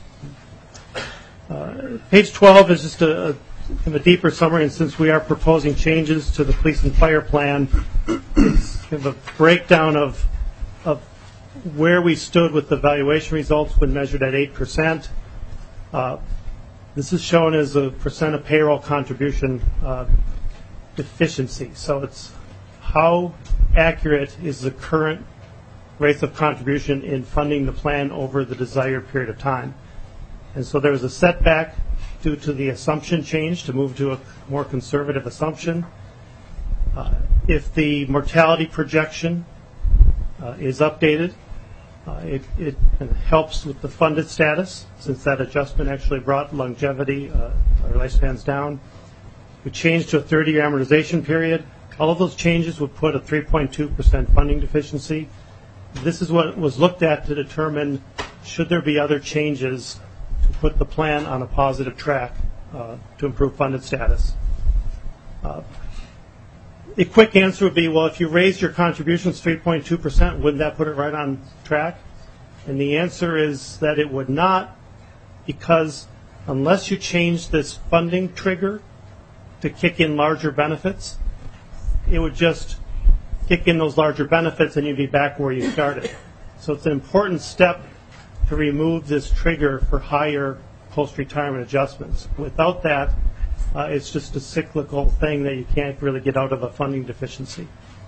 Speaker 6: Uh, page twelve is just a, a, kind of a deeper summary, and since we are proposing changes to the police and fire plan, it's kind of a breakdown of, of where we stood with the valuation results when measured at eight percent. Uh, this is shown as a percent of payroll contribution uh, efficiency. So it's how accurate is the current rates of contribution in funding the plan over the desired period of time. And so there was a setback due to the assumption change to move to a more conservative assumption. Uh, if the mortality projection uh, is updated, uh, it, it helps with the funded status, since that adjustment actually brought longevity, uh, or lifespans down. We changed to a thirty-year amortization period. All of those changes would put a three point two percent funding deficiency. This is what was looked at to determine should there be other changes to put the plan on a positive track uh, to improve funded status. Uh, a quick answer would be, well, if you raise your contributions three point two percent, wouldn't that put it right on track? And the answer is that it would not, because unless you change this funding trigger to kick in larger benefits, it would just kick in those larger benefits and you'd be back where you started. So it's an important step to remove this trigger for higher post-retirement adjustments. Without that, uh, it's just a cyclical thing that you can't really get out of a funding deficiency.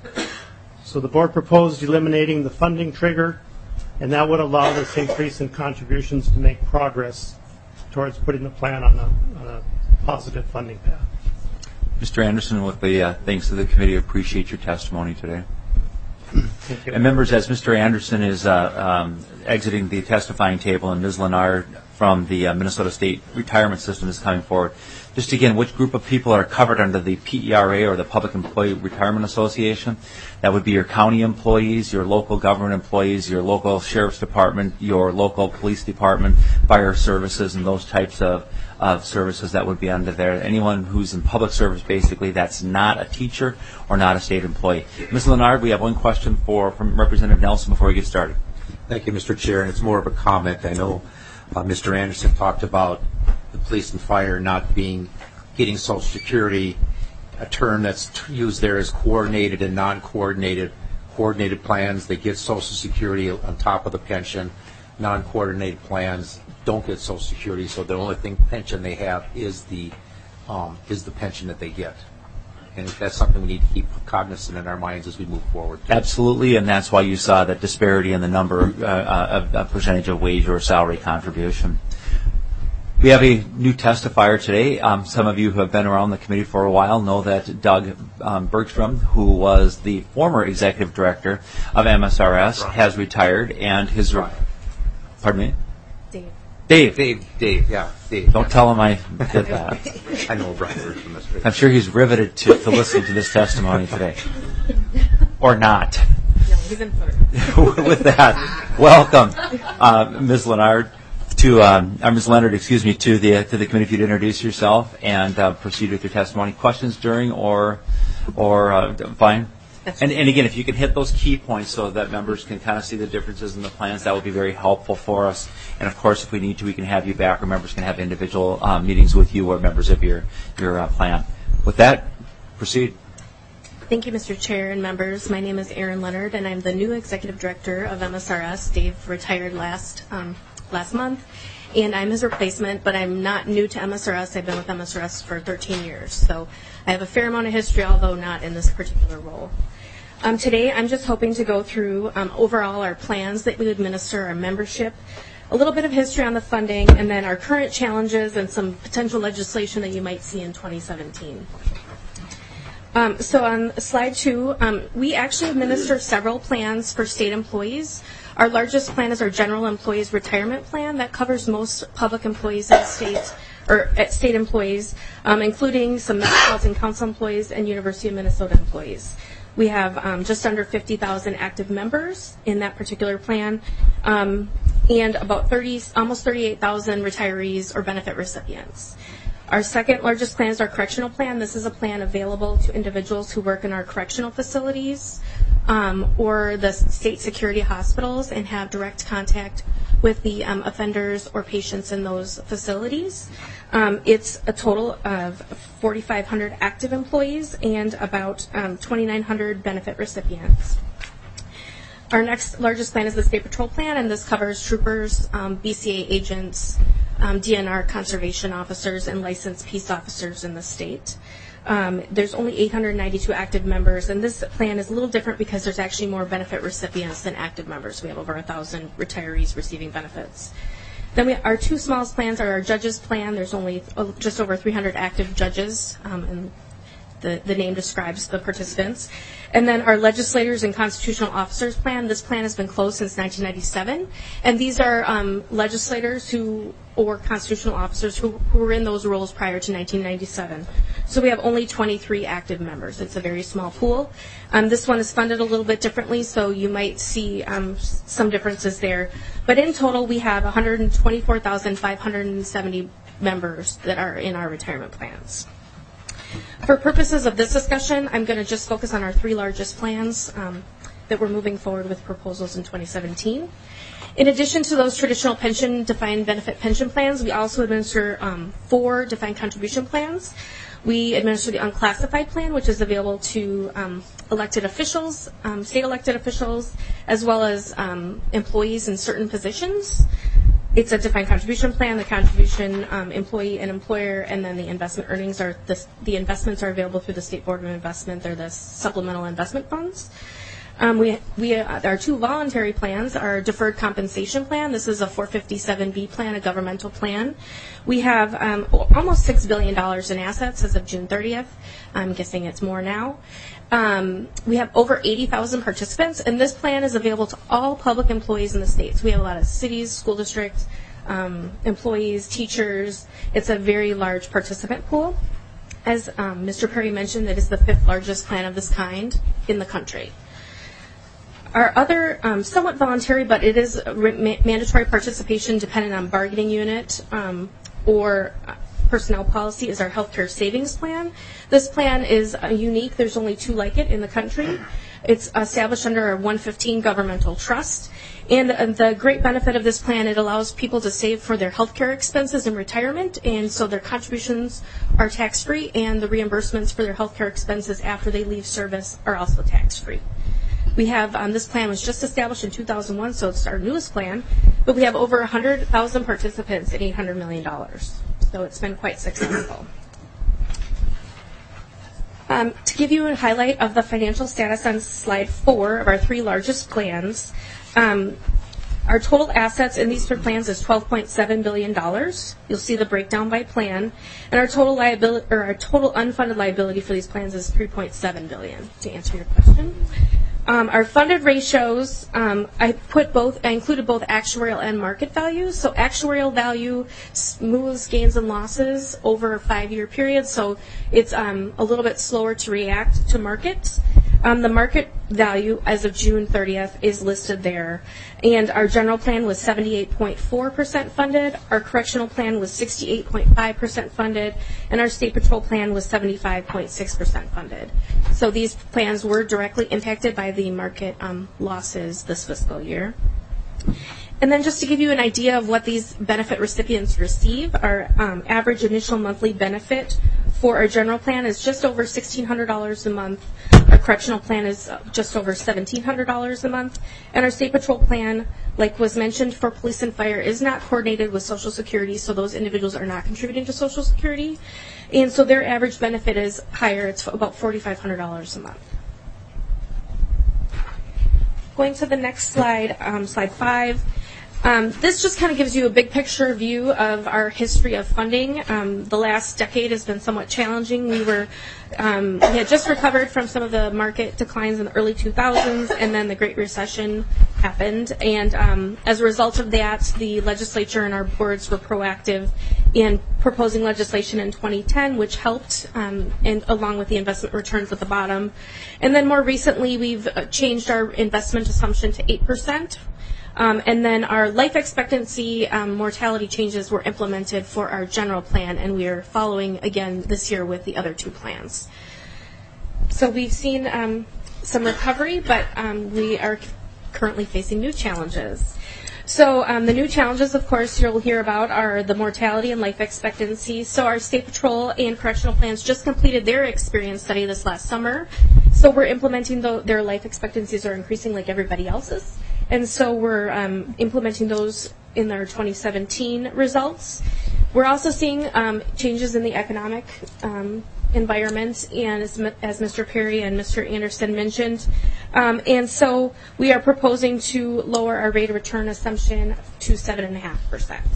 Speaker 6: So the board proposed eliminating the funding trigger, and that would allow this increase in contributions to make progress towards putting the plan on a, on a positive funding path.
Speaker 2: Mister Anderson, with the uh, thanks to the committee, appreciate your testimony today.
Speaker 6: Thank you.
Speaker 2: And members, as Mister Anderson is uh, um, exiting the testifying table and Miz Lennard from the uh, Minnesota State Retirement System is coming forward, just again, which group of people are covered under the P E R A or the Public Employee Retirement Association? That would be your county employees, your local government employees, your local sheriff's department, your local police department, fire services, and those types of of services that would be under there. Anyone who's in public service, basically, that's not a teacher or not a state employee. Miz Lennard, we have one question for from Representative Nelson before we get started.
Speaker 7: Thank you, Mister Chair, and it's more of a comment. I know uh, Mister Anderson talked about the police and fire not being getting Social Security. A term that's t- used there is coordinated and non-coordinated. Coordinated plans, they get Social Security on top of the pension. Non-coordinated plans don't get Social Security, so the only thing pension they have is the um, is the pension that they get. And that's something we need to keep cognizant in our minds as we move forward.
Speaker 2: Absolutely, and that's why you saw that disparity in the number uh, of, of percentage of wage or salary contribution. We have a new testifier today. Um, some of you who have been around the committee for a while know that Doug um, Bergstrom, who was the former executive director of M S R S, right, has retired, and his... Right. Pardon me?
Speaker 8: Dave.
Speaker 2: Dave.
Speaker 7: Dave, Dave, yeah, Dave.
Speaker 2: Don't tell him I did that.
Speaker 7: I know Brian from this.
Speaker 2: I'm sure he's riveted to, to listen to this testimony today. Or not.
Speaker 8: No, he's in third.
Speaker 2: With that, welcome, uh, Miz Lennard, to um, uh, Miz Leonard, excuse me, to the to the committee. If you'd introduce yourself and uh, proceed with your testimony. Questions during or or uh, fine. And, and again, if you can hit those key points so that members can kind of see the differences in the plans, that would be very helpful for us. And of course, if we need to, we can have you back, or members can have individual uh, meetings with you or members of your your uh, plan. With that, proceed.
Speaker 9: Thank you, Mister Chair and members. My name is Erin Leonard, and I'm the new executive director of M S R S. Dave retired last um, last month, and I'm his replacement, but I'm not new to M S R S. I've been with M S R S for thirteen years, so I have a fair amount of history, although not in this particular role. Um, today, I'm just hoping to go through um, overall our plans that we administer, our membership, a little bit of history on the funding, and then our current challenges and some potential legislation that you might see in twenty seventeen. Um, so on slide two, um, we actually administer several plans for state employees. Our largest plan is our General Employees Retirement Plan that covers most public employees at state or at state employees, um, including some Metropolitan Council employees and University of Minnesota employees. We have um, just under fifty thousand active members in that particular plan, um, and about thirty, almost thirty-eight thousand retirees or benefit recipients. Our second largest plan is our correctional plan. This is a plan available to individuals who work in our correctional facilities um, or the state security hospitals and have direct contact with the um, offenders or patients in those facilities. Um, it's a total of forty-five hundred active employees and about um, twenty-nine hundred benefit recipients. Our next largest plan is the State Patrol Plan, and this covers troopers, um, B C A agents, um, D N R conservation officers, and licensed peace officers in the state. Um, there's only eight hundred ninety-two active members, and this plan is a little different because there's actually more benefit recipients than active members. We have over one thousand retirees receiving benefits. Then we, our two smallest plans are our judges plan. There's only just over three hundred active judges, um, and the, the name describes the participants. And then our legislators and constitutional officers plan. This plan has been closed since nineteen ninety-seven, and these are um, legislators who or constitutional officers who, who were in those roles prior to nineteen ninety-seven. So we have only twenty-three active members. It's a very small pool. Um, this one is funded a little bit differently, so you might see um, some differences there. But in total, we have one hundred twenty-four thousand five hundred seventy members that are in our retirement plans. For purposes of this discussion, I'm going to just focus on our three largest plans um, that we're moving forward with proposals in twenty seventeen. In addition to those traditional pension defined benefit pension plans, we also administer um, four defined contribution plans. We administer the unclassified plan, which is available to um, elected officials, um, state elected officials, as well as um, employees in certain positions. it's a defined contribution plan. The contribution um, employee and employer, and then the investment earnings are the, the investments are available through the State Board of Investment. They're the supplemental investment funds. Um, we we uh, our two voluntary plans are deferred compensation plan. This is a four fifty-seven B plan, a governmental plan. We have um, almost six billion dollars in assets as of June thirtieth. I'm guessing it's more now. Um, we have over eighty thousand participants, and this plan is available to all public employees in the state. So we have a lot of cities, school districts, um, employees, teachers. It's a very large participant pool. As um, Mister Perry mentioned, it is the fifth largest plan of this kind in the country. Our other, um, somewhat voluntary, but it is ma- mandatory participation dependent on bargaining unit um, or personnel policy, is our healthcare savings plan. This plan is uh, unique. There's only two like it in the country. It's established under our one fifteen governmental trust. And uh, the great benefit of this plan, it allows people to save for their healthcare expenses in retirement, and so their contributions are tax-free, and the reimbursements for their healthcare expenses after they leave service are also tax-free. We have, um, this plan was just established in two thousand one, so it's our newest plan, but we have over one hundred thousand participants and eight hundred million dollars. So it's been quite successful. Um, to give you a highlight of the financial status on slide four of our three largest plans, um, our total assets in these three plans is twelve point seven billion dollars. You'll see the breakdown by plan. And our total liability, or our total unfunded liability for these plans is three point seven billion dollars, to answer your question. Um, our funded ratios, um, I put both, I included both actuarial and market values. So actuarial value smooths gains and losses over a five-year period, so it's um, a little bit slower to react to markets. Um, the market value as of June thirtieth is listed there. And our general plan was seventy-eight point four percent funded, our correctional plan was sixty-eight point five percent funded, and our state patrol plan was seventy-five point six percent funded. So these plans were directly impacted by the market um, losses this fiscal year. And then just to give you an idea of what these benefit recipients receive, our um, average initial monthly benefit for our general plan is just over sixteen hundred dollars a month. Our correctional plan is just over seventeen hundred dollars a month. And our state patrol plan, like was mentioned for police and fire, is not coordinated with Social Security, so those individuals are not contributing to Social Security. And so their average benefit is higher. It's about forty-five hundred dollars a month. Going to the next slide, um, slide five. Um, this just kind of gives you a big picture view of our history of funding. Um, the last decade has been somewhat challenging. We were um, we had just recovered from some of the market declines in the early two thousands, and then the Great Recession happened. And um, as a result of that, the legislature and our boards were proactive in proposing legislation in twenty ten, which helped, um, and along with the investment returns at the bottom. And then more recently, we've changed our investment assumption to eight percent. Um, and then our life expectancy um, mortality changes were implemented for our general plan, and we are following again this year with the other two plans. So we've seen um, some recovery, but um, we are currently facing new challenges. So um, the new challenges, of course, you'll hear about are the mortality and life expectancy. So our state patrol and correctional plans just completed their experience study this last summer. So we're implementing the, their life expectancies are increasing like everybody else's. And so we're um, implementing those in our twenty seventeen results. We're also seeing um, changes in the economic um, environment, and as, as Mister Perry and Mister Anderson mentioned. Um, and so we are proposing to lower our rate of return assumption to seven point five percent.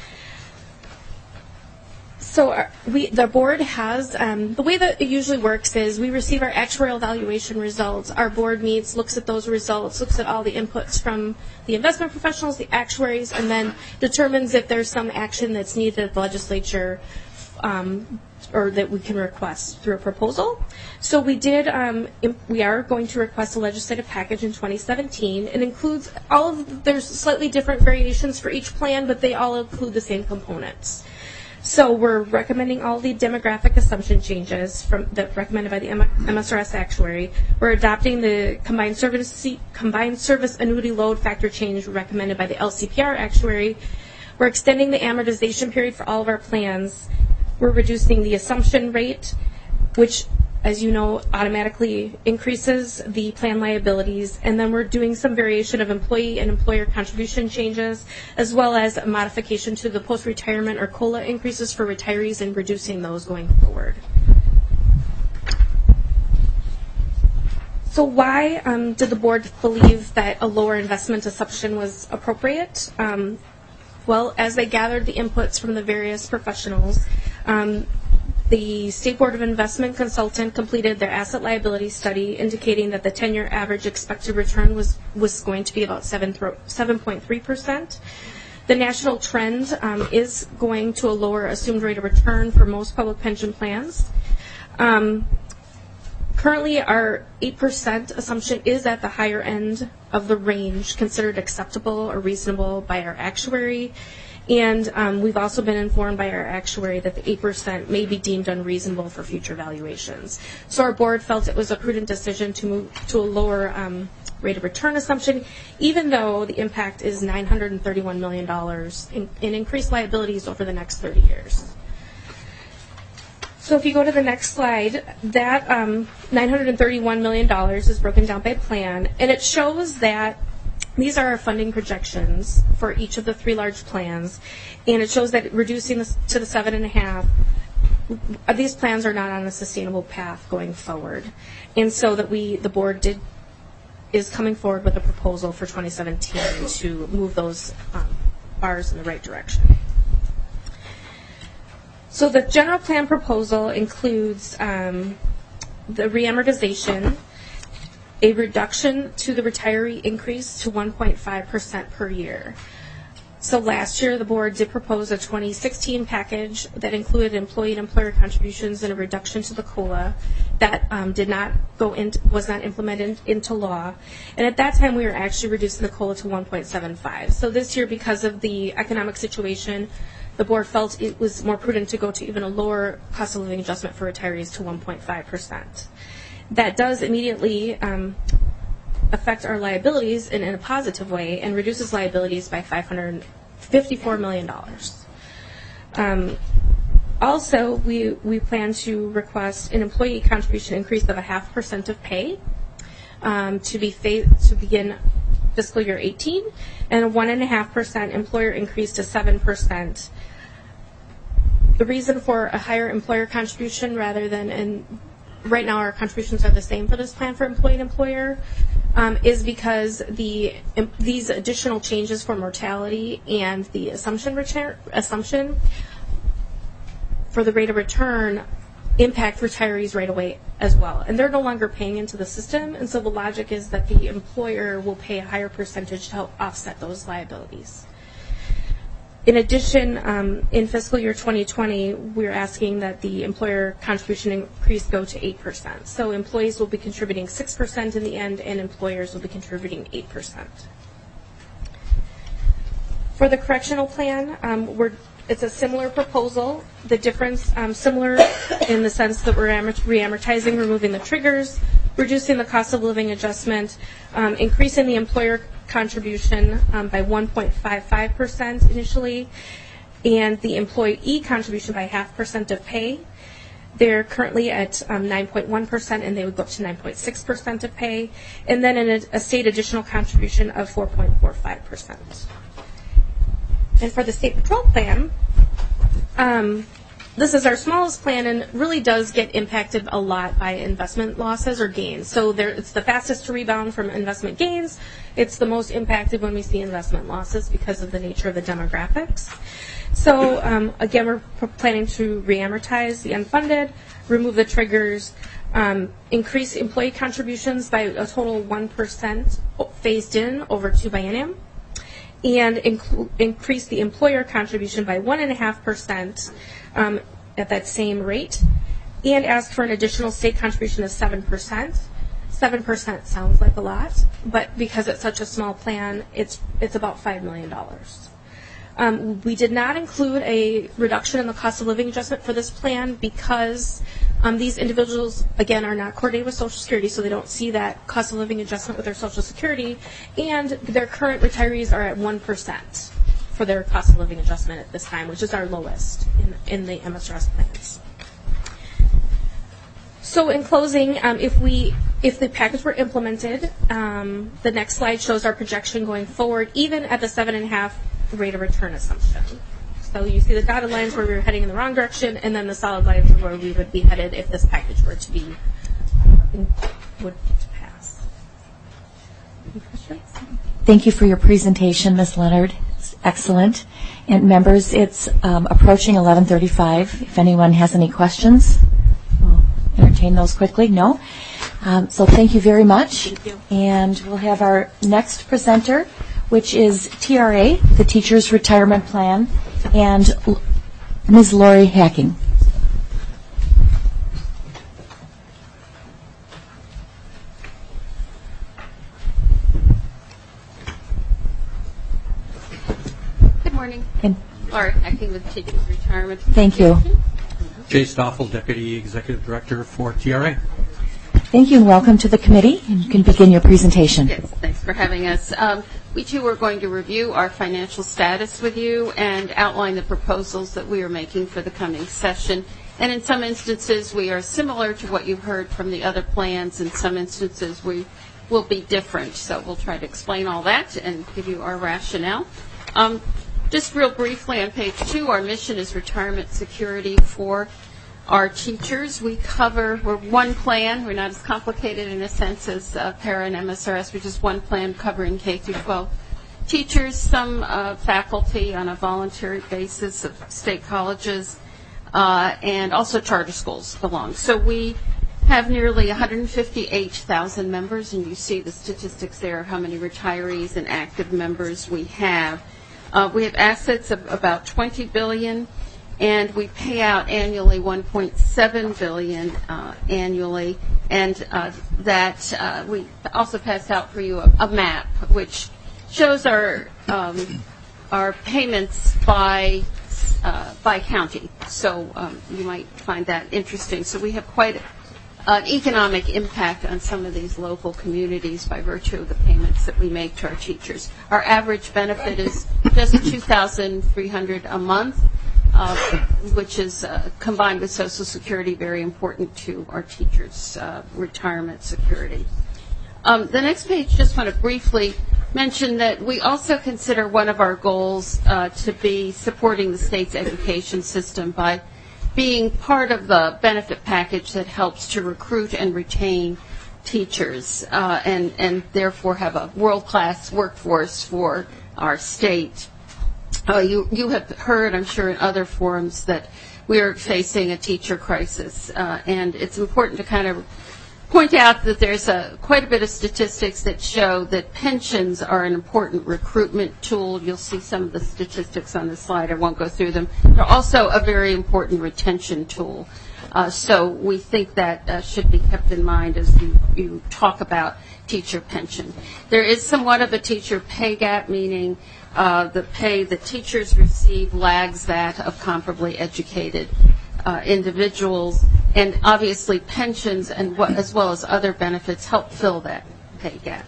Speaker 9: So our, we, the board has, um, the way that it usually works is we receive our actuarial valuation results. Our board meets, looks at those results, looks at all the inputs from the investment professionals, the actuaries, and then determines if there's some action that's needed at the legislature um, or that we can request through a proposal. So we did, um, imp- we are going to request a legislative package in twenty seventeen. It includes all of, there's slightly different variations for each plan, but they all include the same components. So we're recommending all the demographic assumption changes from that recommended by the M S R S actuary. We're adopting the combined service combined service annuity load factor change recommended by the L C P R actuary. We're extending the amortization period for all of our plans. We're reducing the assumption rate, which as you know, automatically increases the plan liabilities, and then we're doing some variation of employee and employer contribution changes, as well as a modification to the post-retirement or COLA increases for retirees and reducing those going forward. So why um, did the board believe that a lower investment assumption was appropriate? Um, well, as they gathered the inputs from the various professionals, um, the State Board of Investment consultant completed their asset liability study, indicating that the ten-year average expected return was, was going to be about seven point three percent. The national trend um, is going to a lower assumed rate of return for most public pension plans. Um, Currently, our eight percent assumption is at the higher end of the range considered acceptable or reasonable by our actuary. And um, we've also been informed by our actuary that the eight percent may be deemed unreasonable for future valuations. So our board felt it was a prudent decision to move to a lower um, rate of return assumption, even though the impact is nine hundred thirty-one million dollars in, in increased liabilities over the next thirty years. So if you go to the next slide, that um, nine hundred thirty-one million dollars is broken down by plan, and it shows that these are our funding projections for each of the three large plans, and it shows that reducing this to the seven and a half, these plans are not on a sustainable path going forward, and so that we, the board, did is coming forward with a proposal for twenty seventeen to move those um, bars in the right direction. So the general plan proposal includes um, the reamortization, a reduction to the retiree increase to one point five percent per year. So last year the board did propose a twenty sixteen package that included employee and employer contributions and a reduction to the COLA that um, did not go in, was not implemented into law. And at that time we were actually reducing the COLA to one point seven five. So this year, because of the economic situation, the board felt it was more prudent to go to even a lower cost of living adjustment for retirees to one point five percent. That does immediately um, affect our liabilities in, in a positive way and reduces liabilities by five hundred fifty-four million dollars. Um, also, we, we plan to request an employee contribution increase of a half percent of pay um, to be fa- to begin fiscal year eighteen, and a one and a half percent employer increase to seven percent. The reason for a higher employer contribution rather than, and right now our contributions are the same for this plan for employee and employer, um, is because the um, these additional changes for mortality and the assumption return, assumption for the rate of return impact retirees right away as well. And they're no longer paying into the system, and so the logic is that the employer will pay a higher percentage to help offset those liabilities. In addition, um, in fiscal year twenty twenty, we're asking that the employer contribution increase go to eight percent. So employees will be contributing six percent in the end, and employers will be contributing eight percent. For the correctional plan, um, we're It's a similar proposal. The difference, um, similar in the sense that we're reamortizing, removing the triggers, reducing the cost of living adjustment, um, increasing the employer contribution um, by one point five five percent initially, and the employee contribution by half percent of pay. They're currently at um, nine point one percent, and they would go up to nine point six percent of pay, and then an, a state additional contribution of four point four five percent. And for the state patrol plan, um, this is our smallest plan and really does get impacted a lot by investment losses or gains. So there, it's the fastest to rebound from investment gains. It's the most impacted when we see investment losses because of the nature of the demographics. So um, again, we're planning to reamortize the unfunded, remove the triggers, um, increase employee contributions by a total of one percent phased in over two biennium, and inc- increase the employer contribution by one point five percent um, at that same rate, and ask for an additional state contribution of seven percent. seven percent sounds like a lot, but because it's such a small plan, it's it's about five million dollars. Um, we did not include a reduction in the cost of living adjustment for this plan because um, these individuals, again, are not coordinated with Social Security, so they don't see that cost of living adjustment with their Social Security, and their current retirees are at one percent for their cost of living adjustment at this time, which is our lowest in, in the M S R S plans. So in closing, um, if we if the package were implemented, um, the next slide shows our projection going forward, even at the seven and a half rate of return assumption. So you see the dotted lines where we were heading in the wrong direction, and then the solid lines are where we would be headed if this package were to be would to pass. Any questions?
Speaker 4: Thank you for your presentation, Miz Leonard. It's excellent. And members, it's um, approaching eleven thirty-five. If anyone has any questions, we'll entertain those quickly. No? Um, so thank you very much.
Speaker 9: Thank you. And
Speaker 4: we'll have our next presenter, which is T R A, the Teachers Retirement Plan, and Miz Lori Hacking.
Speaker 10: Good morning.
Speaker 4: And
Speaker 10: Laura Hacking with Teachers Retirement.
Speaker 4: thank you.
Speaker 11: Jay Stoffel, Deputy Executive Director for T R A.
Speaker 4: Thank you and welcome to the committee. And you can begin your presentation.
Speaker 10: Yes, thanks for having us. Um, we too are going to review our financial status with you and outline the proposals that we are making for the coming session. And in some instances, we are similar to what you've heard from the other plans. In some instances, we will be different. So we'll try to explain all that and give you our rationale. Um, just real briefly on page two, our mission is retirement security for our teachers. We cover, we're one plan. We're not as complicated in a sense as uh, Para and M S R S. We're just one plan covering K through twelve teachers, some uh, faculty on a voluntary basis of state colleges, uh, and also charter schools belong. So we have nearly one hundred fifty-eight thousand members, and you see the statistics there of how many retirees and active members we have. Uh, we have assets of about twenty billion dollars. And we pay out annually one point seven billion dollars uh, annually, and uh, that uh, we also pass out for you a, a map which shows our um, our payments by uh, by county. So um, you might find that interesting. So we have quite an economic impact on some of these local communities by virtue of the payments that we make to our teachers. Our average benefit is just two thousand three hundred dollars a month. Uh, which is uh, combined with Social Security, very important to our teachers' uh, retirement security. Um, the next page, just want to briefly mention that we also consider one of our goals uh, to be supporting the state's education system by being part of the benefit package that helps to recruit and retain teachers uh, and, and therefore have a world-class workforce for our state. Uh, you, you have heard, I'm sure, in other forums that we are facing a teacher crisis, uh, and it's important to kind of point out that there's a, quite a bit of statistics that show that pensions are an important recruitment tool. You'll see some of the statistics on the slide. I won't go through them. They're also a very important retention tool. Uh, so we think that uh, should be kept in mind as you, you talk about teacher pension. There is somewhat of a teacher pay gap, meaning Uh, the pay that teachers receive lags that of comparably educated uh, individuals, and obviously pensions and what, as well as other benefits help fill that pay gap.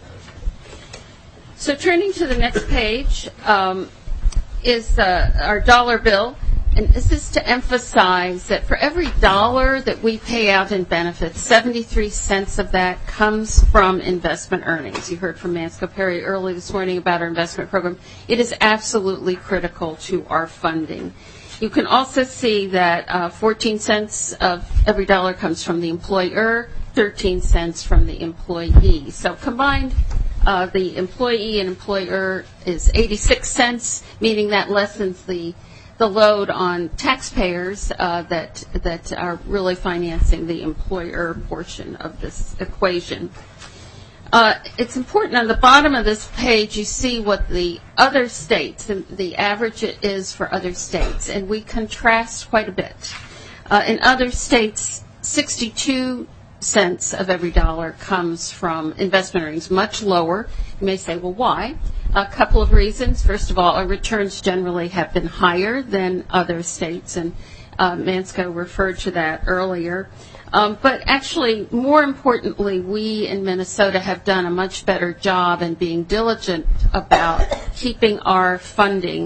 Speaker 10: So turning to the next page um, is uh, our dollar bill, and this is to emphasize that for every dollar that we pay out in benefits, seventy-three cents of that comes from investment earnings. You heard from Mansco Perry early this morning about our investment program. It is absolutely critical to our funding. You can also see that uh, fourteen cents of every dollar comes from the employer, thirteen cents from the employee. So combined, uh, the employee and employer is eighty-six cents, meaning that lessens the the load on taxpayers uh, that that are really financing the employer portion of this equation. Uh, it's important on the bottom of this page you see what the other states, the, the average is for other states, and we contrast quite a bit. Uh, in other states, sixty-two cents of every dollar comes from investment earnings, much lower. You may say, well, why? A couple of reasons. First of all, our returns generally have been higher than other states, and uh, Mansco referred to that earlier. Um, but actually, more importantly, we in Minnesota have done a much better job in being diligent about keeping our funding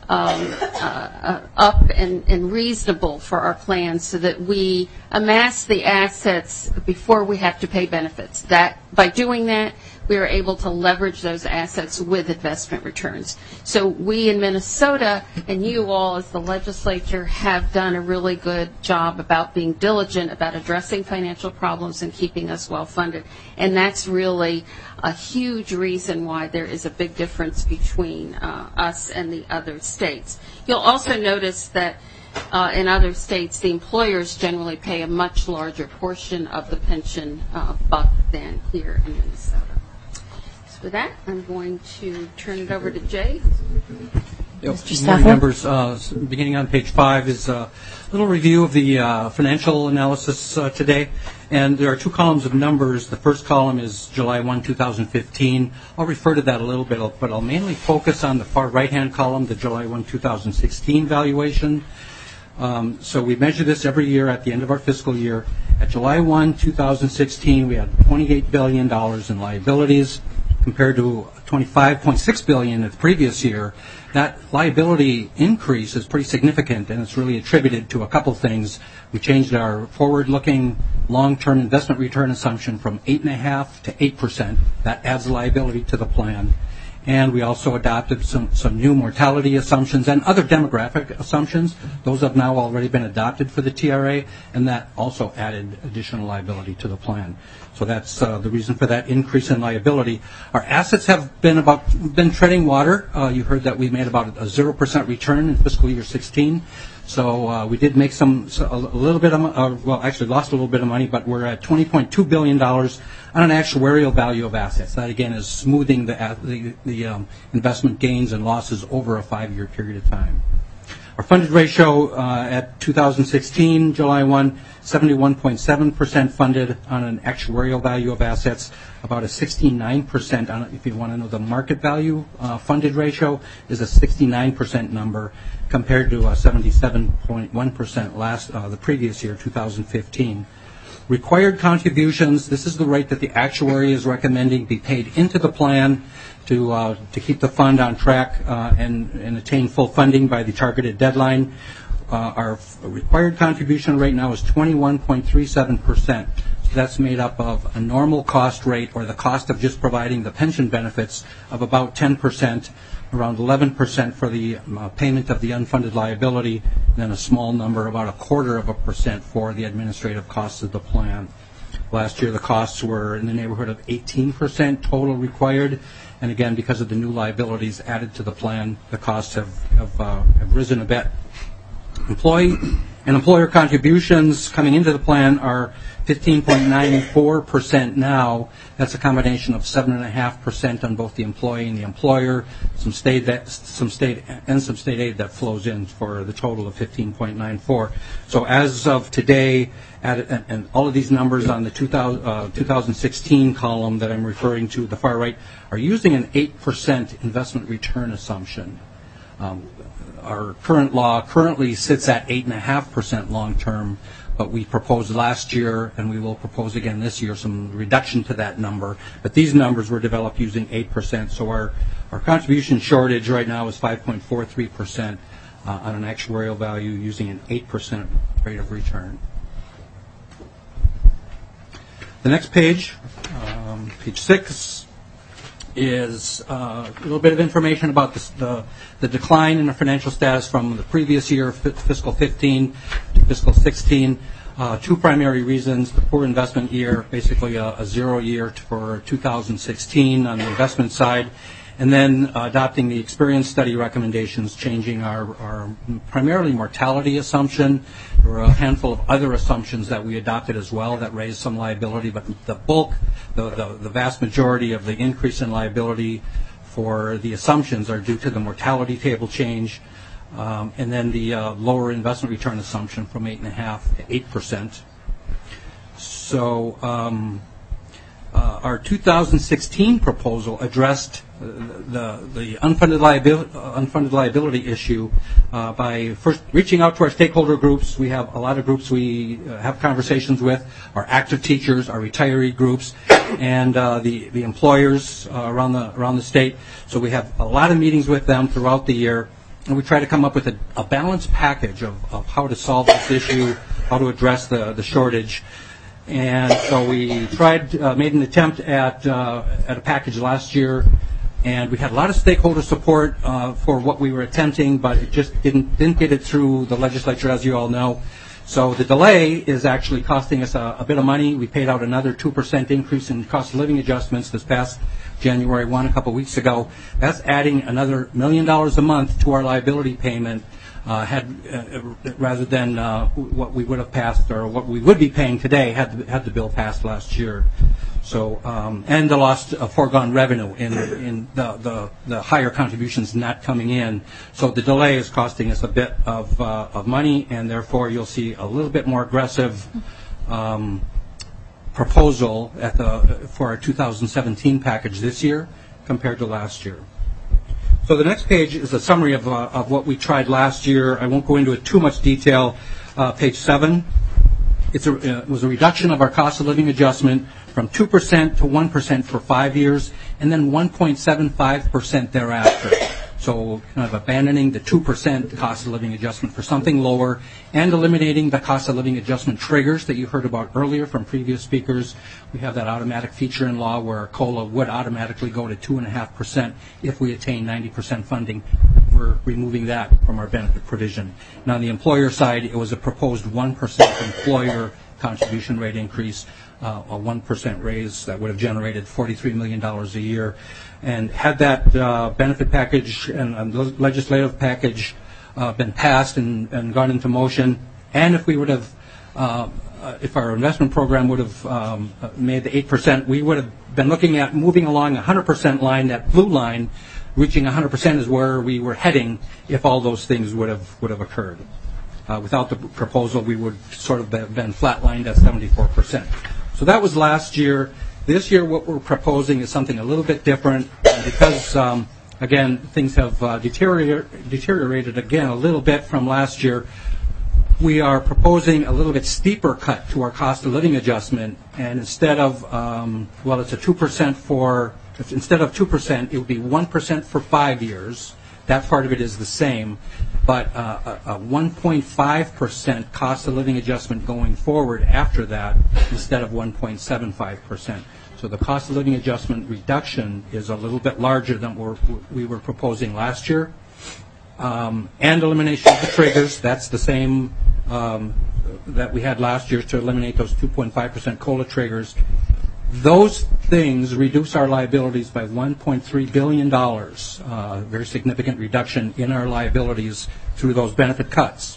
Speaker 10: um, uh, up and, and reasonable for our plans so that we amass the assets before we have to pay benefits. That by doing that, we are able to leverage those assets with investment returns. So we in Minnesota and you all as the legislature have done a really good job about being diligent about addressing financial problems and keeping us well funded. And that's really a huge reason why there is a big difference between uh, us and the other states. You'll also notice that uh, in other states, the employers generally pay a much larger portion of the pension uh, buck than here in Minnesota. With that, I'm going to turn it over to Jay.
Speaker 11: Yep. Good morning, members. Uh, beginning on page five is a little review of the uh, financial analysis uh, today. And there are two columns of numbers. The first column is July first, two thousand fifteen. I'll refer to that a little bit, but I'll mainly focus on the far right-hand column, the July first, two thousand sixteen valuation. Um, so we measure this every year at the end of our fiscal year. At July first, two thousand sixteen, we had twenty-eight billion dollars in liabilities, compared to twenty-five point six billion dollars the previous year. That liability increase is pretty significant, and it's really attributed to a couple things. We changed our forward-looking long-term investment return assumption from eight point five to eight percent. That adds liability to the plan. And we also adopted some, some new mortality assumptions and other demographic assumptions. Those have now already been adopted for the T R A, and that also added additional liability to the plan. So that's uh, the reason for that increase in liability. Our assets have been about been treading water. Uh, you heard that we made about a zero percent return in fiscal year sixteen. So uh, we did make some so a little bit of uh, well, actually lost a little bit of money, but we're at twenty point two billion dollars on an actuarial value of assets. That again is smoothing the the, the um, investment gains and losses over a five-year period of time. Our funded ratio uh, at two thousand sixteen, July first, seventy-one point seven percent funded on an actuarial value of assets, about a sixty-nine percent, on, if you want to know the market value uh, funded ratio, is a sixty-nine percent number compared to a seventy-seven point one percent last, uh, the previous year, two thousand fifteen. Required contributions, this is the rate that the actuary is recommending be paid into the plan to uh, to keep the fund on track uh, and, and attain full funding by the targeted deadline. Uh, our required contribution rate now is twenty-one point three seven percent. So that's made up of a normal cost rate, or the cost of just providing the pension benefits, of about ten percent, around eleven percent for the uh, payment of the unfunded liability, and then a small number, about a quarter of a percent, for the administrative costs of the plan. Last year the costs were in the neighborhood of eighteen percent total required, and again, because of the new liabilities added to the plan, the costs have, have, uh, have risen a bit. Employee and employer contributions coming into the plan are fifteen point nine four percent now. That's a combination of seven point five percent on both the employee and the employer, some state that, some state and some state aid that flows in for the total of fifteen point nine four. So as of today, at, and, and all of these numbers on the two thousand, uh, two thousand sixteen column that I'm referring to, the far right, are using an eight percent investment return assumption. Um, our current law currently sits at eight point five percent long-term, but we proposed last year, and we will propose again this year, some reduction to that number. But these numbers were developed using eight percent, so our, our contribution shortage right now is five point four three percent uh, on an actuarial value using an eight percent rate of return. The next page, um, page six, is uh, a little bit of information about the, the, the decline in the financial status from the previous year, fiscal fifteen to fiscal sixteen. Uh, two primary reasons: the poor investment year, basically a, a zero year for two thousand sixteen on the investment side, and then uh, adopting the experience study recommendations, changing our, our primarily mortality assumption. There were a handful of other assumptions that we adopted as well that raised some liability, but the bulk, the, the, the vast majority of the increase in liability for the assumptions are due to the mortality table change, um, and then the uh, lower investment return assumption from eight point five to eight percent. So um, uh, our two thousand sixteen proposal addressed the the unfunded liability unfunded liability issue uh, by first reaching out to our stakeholder groups. We have a lot of groups we uh, have conversations with: our active teachers, our retiree groups, and uh, the the employers uh, around the around the state. So we have a lot of meetings with them throughout the year, and we tried to come up with a, a balanced package of, of how to solve this issue, how to address the, the shortage. And so we tried, uh, made an attempt at uh, at a package last year, and we had a lot of stakeholder support uh, for what we were attempting, but it just didn't didn't get it through the legislature, as you all know. So the delay is actually costing us a, a bit of money. We paid out another two percent increase in cost of living adjustments this past January first, a couple weeks ago. That's adding another million dollars a month to our liability payment. Uh, had uh, rather than uh, what we would have passed or what we would be paying today had the, had the bill passed last year. So um, and the lost uh, foregone revenue in in the, the the higher contributions not coming in. So the delay is costing us a bit of uh, of money, and therefore you'll see a little bit more aggressive um, proposal at the for our two thousand seventeen package this year compared to last year. So the next page is a summary of, uh, of what we tried last year. I won't go into it too much detail. Uh, page seven, it's a, uh, it was a reduction of our cost of living adjustment from two percent to one percent for five years, and then one point seven five percent thereafter. So kind of abandoning the two percent cost of living adjustment for something lower and eliminating the cost of living adjustment triggers that you heard about earlier from previous speakers. We have that automatic feature in law where COLA would automatically go to two point five percent if we attain ninety percent funding. We're removing that from our benefit provision. Now on the employer side, it was a proposed one percent employer contribution rate increase, uh, a one percent raise that would have generated forty-three million dollars a year. And had that uh, benefit package and uh, legislative package uh, been passed and, and gone into motion, and if we would have, uh, uh, if our investment program would have um, made the eight percent, we would have been looking at moving along a one hundred percent line. That blue line, reaching one hundred percent is where we were heading if all those things would have would have occurred. Uh, without the proposal, we would sort of have been flatlined at seventy-four percent. So that was last year. This year, what we're proposing is something a little bit different, and because, um, again, things have uh, deterior- deteriorated again a little bit from last year. We are proposing a little bit steeper cut to our cost of living adjustment, and instead of, um, well, it's a two percent for, if instead of two percent, it would be one percent for five years. That part of it is the same, but uh, a, a one point five percent cost of living adjustment going forward after that instead of one point seven five percent. So the cost of living adjustment reduction is a little bit larger than we're, we were proposing last year. Um, and elimination of the triggers, that's the same um, that we had last year to eliminate those two point five percent COLA triggers. Those things reduce our liabilities by one point three billion dollars, uh, very significant reduction in our liabilities through those benefit cuts.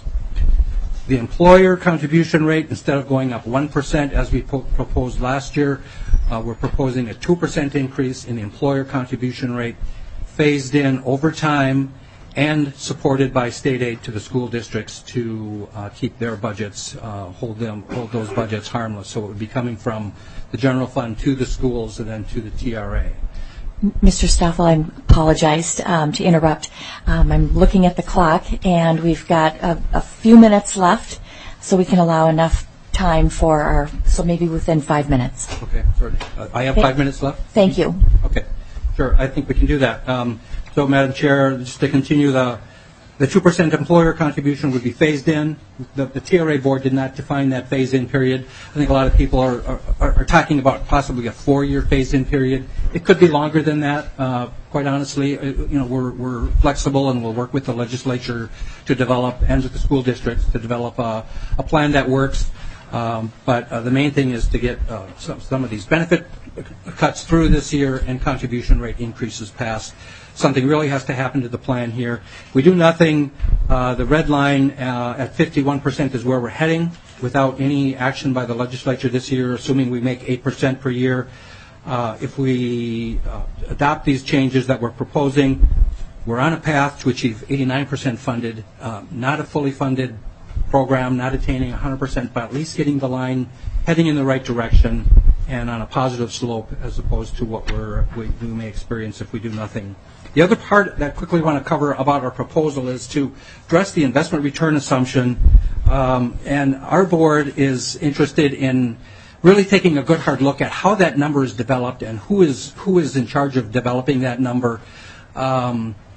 Speaker 11: The employer contribution rate, instead of going up one percent as we po- proposed last year, uh, we're proposing a two percent increase in the employer contribution rate, phased in over time and supported by state aid to the school districts to uh, keep their budgets, uh, hold them, hold those budgets harmless. So it would be coming from the general fund to the schools and then to the T R A.
Speaker 4: Mister Stoffel, I apologize um, to interrupt. Um, I'm looking at the clock, and we've got a, a few minutes left, so we can allow enough time for our, so maybe within five minutes.
Speaker 11: Okay, sorry. Uh, I have five minutes left?
Speaker 4: Thank you.
Speaker 11: Okay, sure. I think we can do that. Um, so, Madam Chair, just to continue, the the two percent employer contribution would be phased in. The, the T R A board did not define that phase-in period. I think a lot of people are, are, are talking about possibly a four-year phase-in period. It could be longer than that, uh, quite honestly. Uh, you know, we're, we're flexible, and we'll work with the legislature to develop, and with the school districts, to develop a, a plan that works. Um, but uh, the main thing is to get uh, some, some of these benefit cuts through this year and contribution rate increases passed. Something really has to happen to the plan here. We do nothing. Uh, the red line uh, at fifty-one percent is where we're heading without any action by the legislature this year, assuming we make eight percent per year. Uh, if we uh, adopt these changes that we're proposing, we're on a path to achieve eighty-nine percent funded, uh, not a fully funded program, not attaining one hundred percent, but at least getting the line heading in the right direction and on a positive slope as opposed to what we're, we, we may experience if we do nothing. The other part that I quickly want to cover about our proposal is to address the investment return assumption. Um, and our board is interested in really taking a good hard look at how that number is developed and who is who is in charge of developing that number. Um,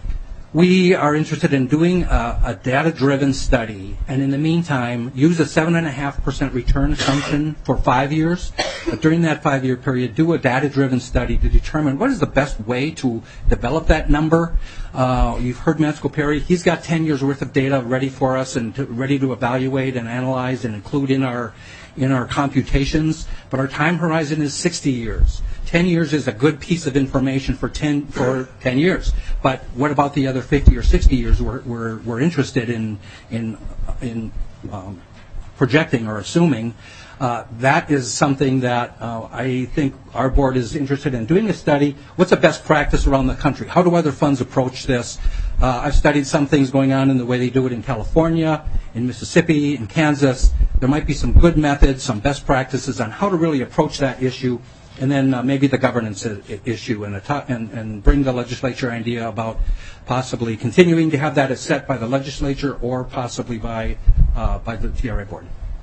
Speaker 11: we are interested in doing a, a data-driven study, and in the meantime, use a seven point five percent return assumption for five years. But during that five-year period, do a data-driven study to determine what is the best way to develop that number. Uh, you've heard Matt Perry. He's got ten years' worth of data ready for us and to, ready to evaluate and analyze and include in our in our computations. But our time horizon is sixty years. ten years is a good piece of information for ten for ten years. But what about the other fifty or sixty years we're we're, we're interested in in in um, projecting or assuming? Uh, that is something that uh, I think our board is interested in doing a study. What's the best practice around the country? How do other funds approach this? Uh, I've studied some things going on in the way they do it in California, in Mississippi, in Kansas. There might be some good methods, some best practices on how to really approach that issue, and then uh, maybe the governance I- issue and, to- and, and bring the legislature idea about possibly continuing to have that as set by the legislature or possibly by uh, by the T R A board.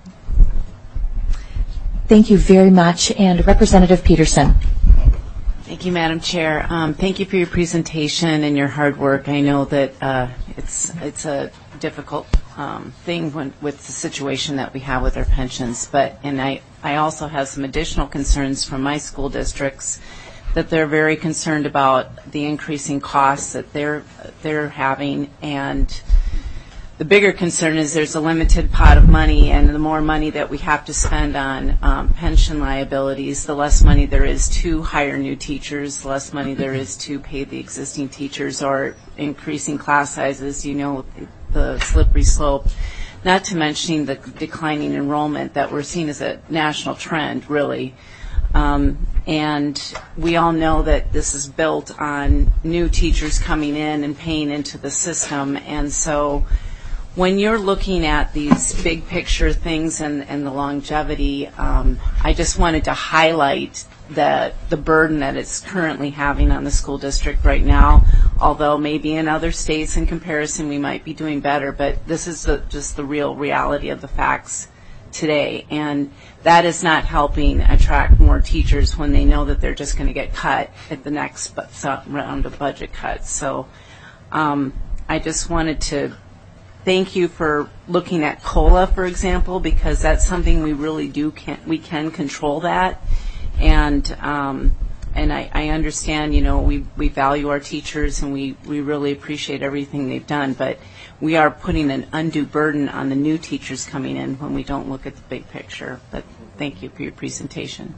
Speaker 4: Thank you very much. And Representative Peterson.
Speaker 12: Thank you, Madam Chair. Um, thank you for your presentation and your hard work. I know that uh, it's it's a difficult um, thing when, with the situation that we have with our pensions, but and I, I also have some additional concerns from my school districts that they're very concerned about the increasing costs that they're they're having, and the bigger concern is there's a limited pot of money, and the more money that we have to spend on um, pension liabilities, the less money there is to hire new teachers, the less money there is to pay the existing teachers, or increasing class sizes, you know, the slippery slope, not to mention the declining enrollment that we're seeing as a national trend, really. Um, and we all know that this is built on new teachers coming in and paying into the system, and so when you're looking at these big picture things and, and the longevity, um, I just wanted to highlight that the burden that it's currently having on the school district right now, although maybe in other states in comparison we might be doing better, but this is the, just the real reality of the facts today. And that is not helping attract more teachers when they know that they're just going to get cut at the next round of budget cuts. So um, I just wanted to thank you for looking at COLA, for example, because that's something we really do can we can control that, and um, and I, I understand, you know, we, we value our teachers and we, we really appreciate everything they've done, but we are putting an undue burden on the new teachers coming in when we don't look at the big picture. But thank you for your presentation.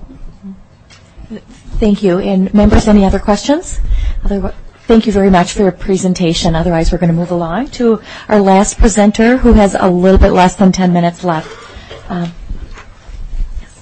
Speaker 4: Thank you. And members, any other questions? Otherwise, thank you very much for your presentation. Otherwise, we're going to move along to our last presenter, who has a little bit less than ten minutes left. Um, yes.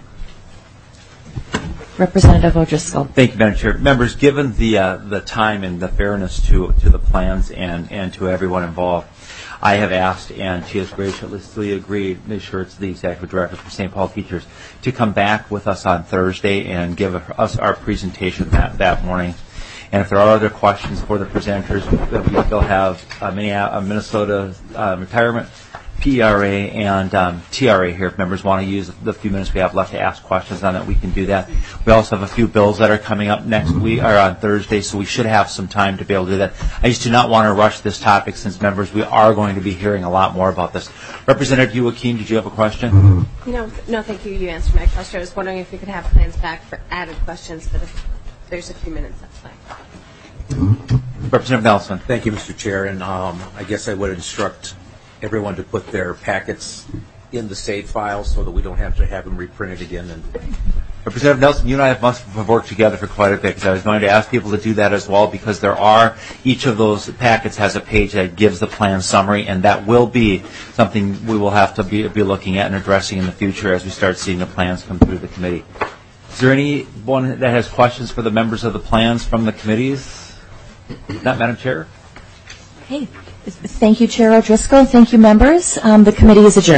Speaker 4: Representative O'Driscoll.
Speaker 2: Thank you, Madam Chair. Members, given the uh, the time and the fairness to to the plans and, and to everyone involved, I have asked, and she has graciously agreed, Miz Schertz, the Executive Director for Saint Paul Teachers, to come back with us on Thursday and give us our presentation that, that morning. And if there are other questions for the presenters, we still have uh, Minnesota uh, Retirement, P R A, and um, T R A here. If members want to use the few minutes we have left to ask questions on that, we can do that. We also have a few bills that are coming up next week or on Thursday, so we should have some time to be able to do that. I just do not want to rush this topic, since members, we are going to be hearing a lot more about this. Representative Joaquin, did you have a question?
Speaker 9: No, no, thank you. You answered my question. I was wondering if we could have plans back for added questions, but if there's a few minutes, that's fine.
Speaker 2: Representative Nelson.
Speaker 7: Thank you, Mister Chair. And um, I guess I would instruct everyone to put their packets in the save file so that we don't have to have them reprinted again. And
Speaker 2: Representative Nelson, you and I have must have worked together for quite a bit, because I was going to ask people to do that as well, because there are, each of those packets has a page that gives the plan summary, and that will be something we will have to be, be looking at and addressing in the future as we start seeing the plans come through the committee. Is there anyone that has questions for the members of the plans from the committees? Not, Madam Chair?
Speaker 4: Okay. Thank you, Chair O'Driscoll. Thank you, members. Um, the committee is adjourned.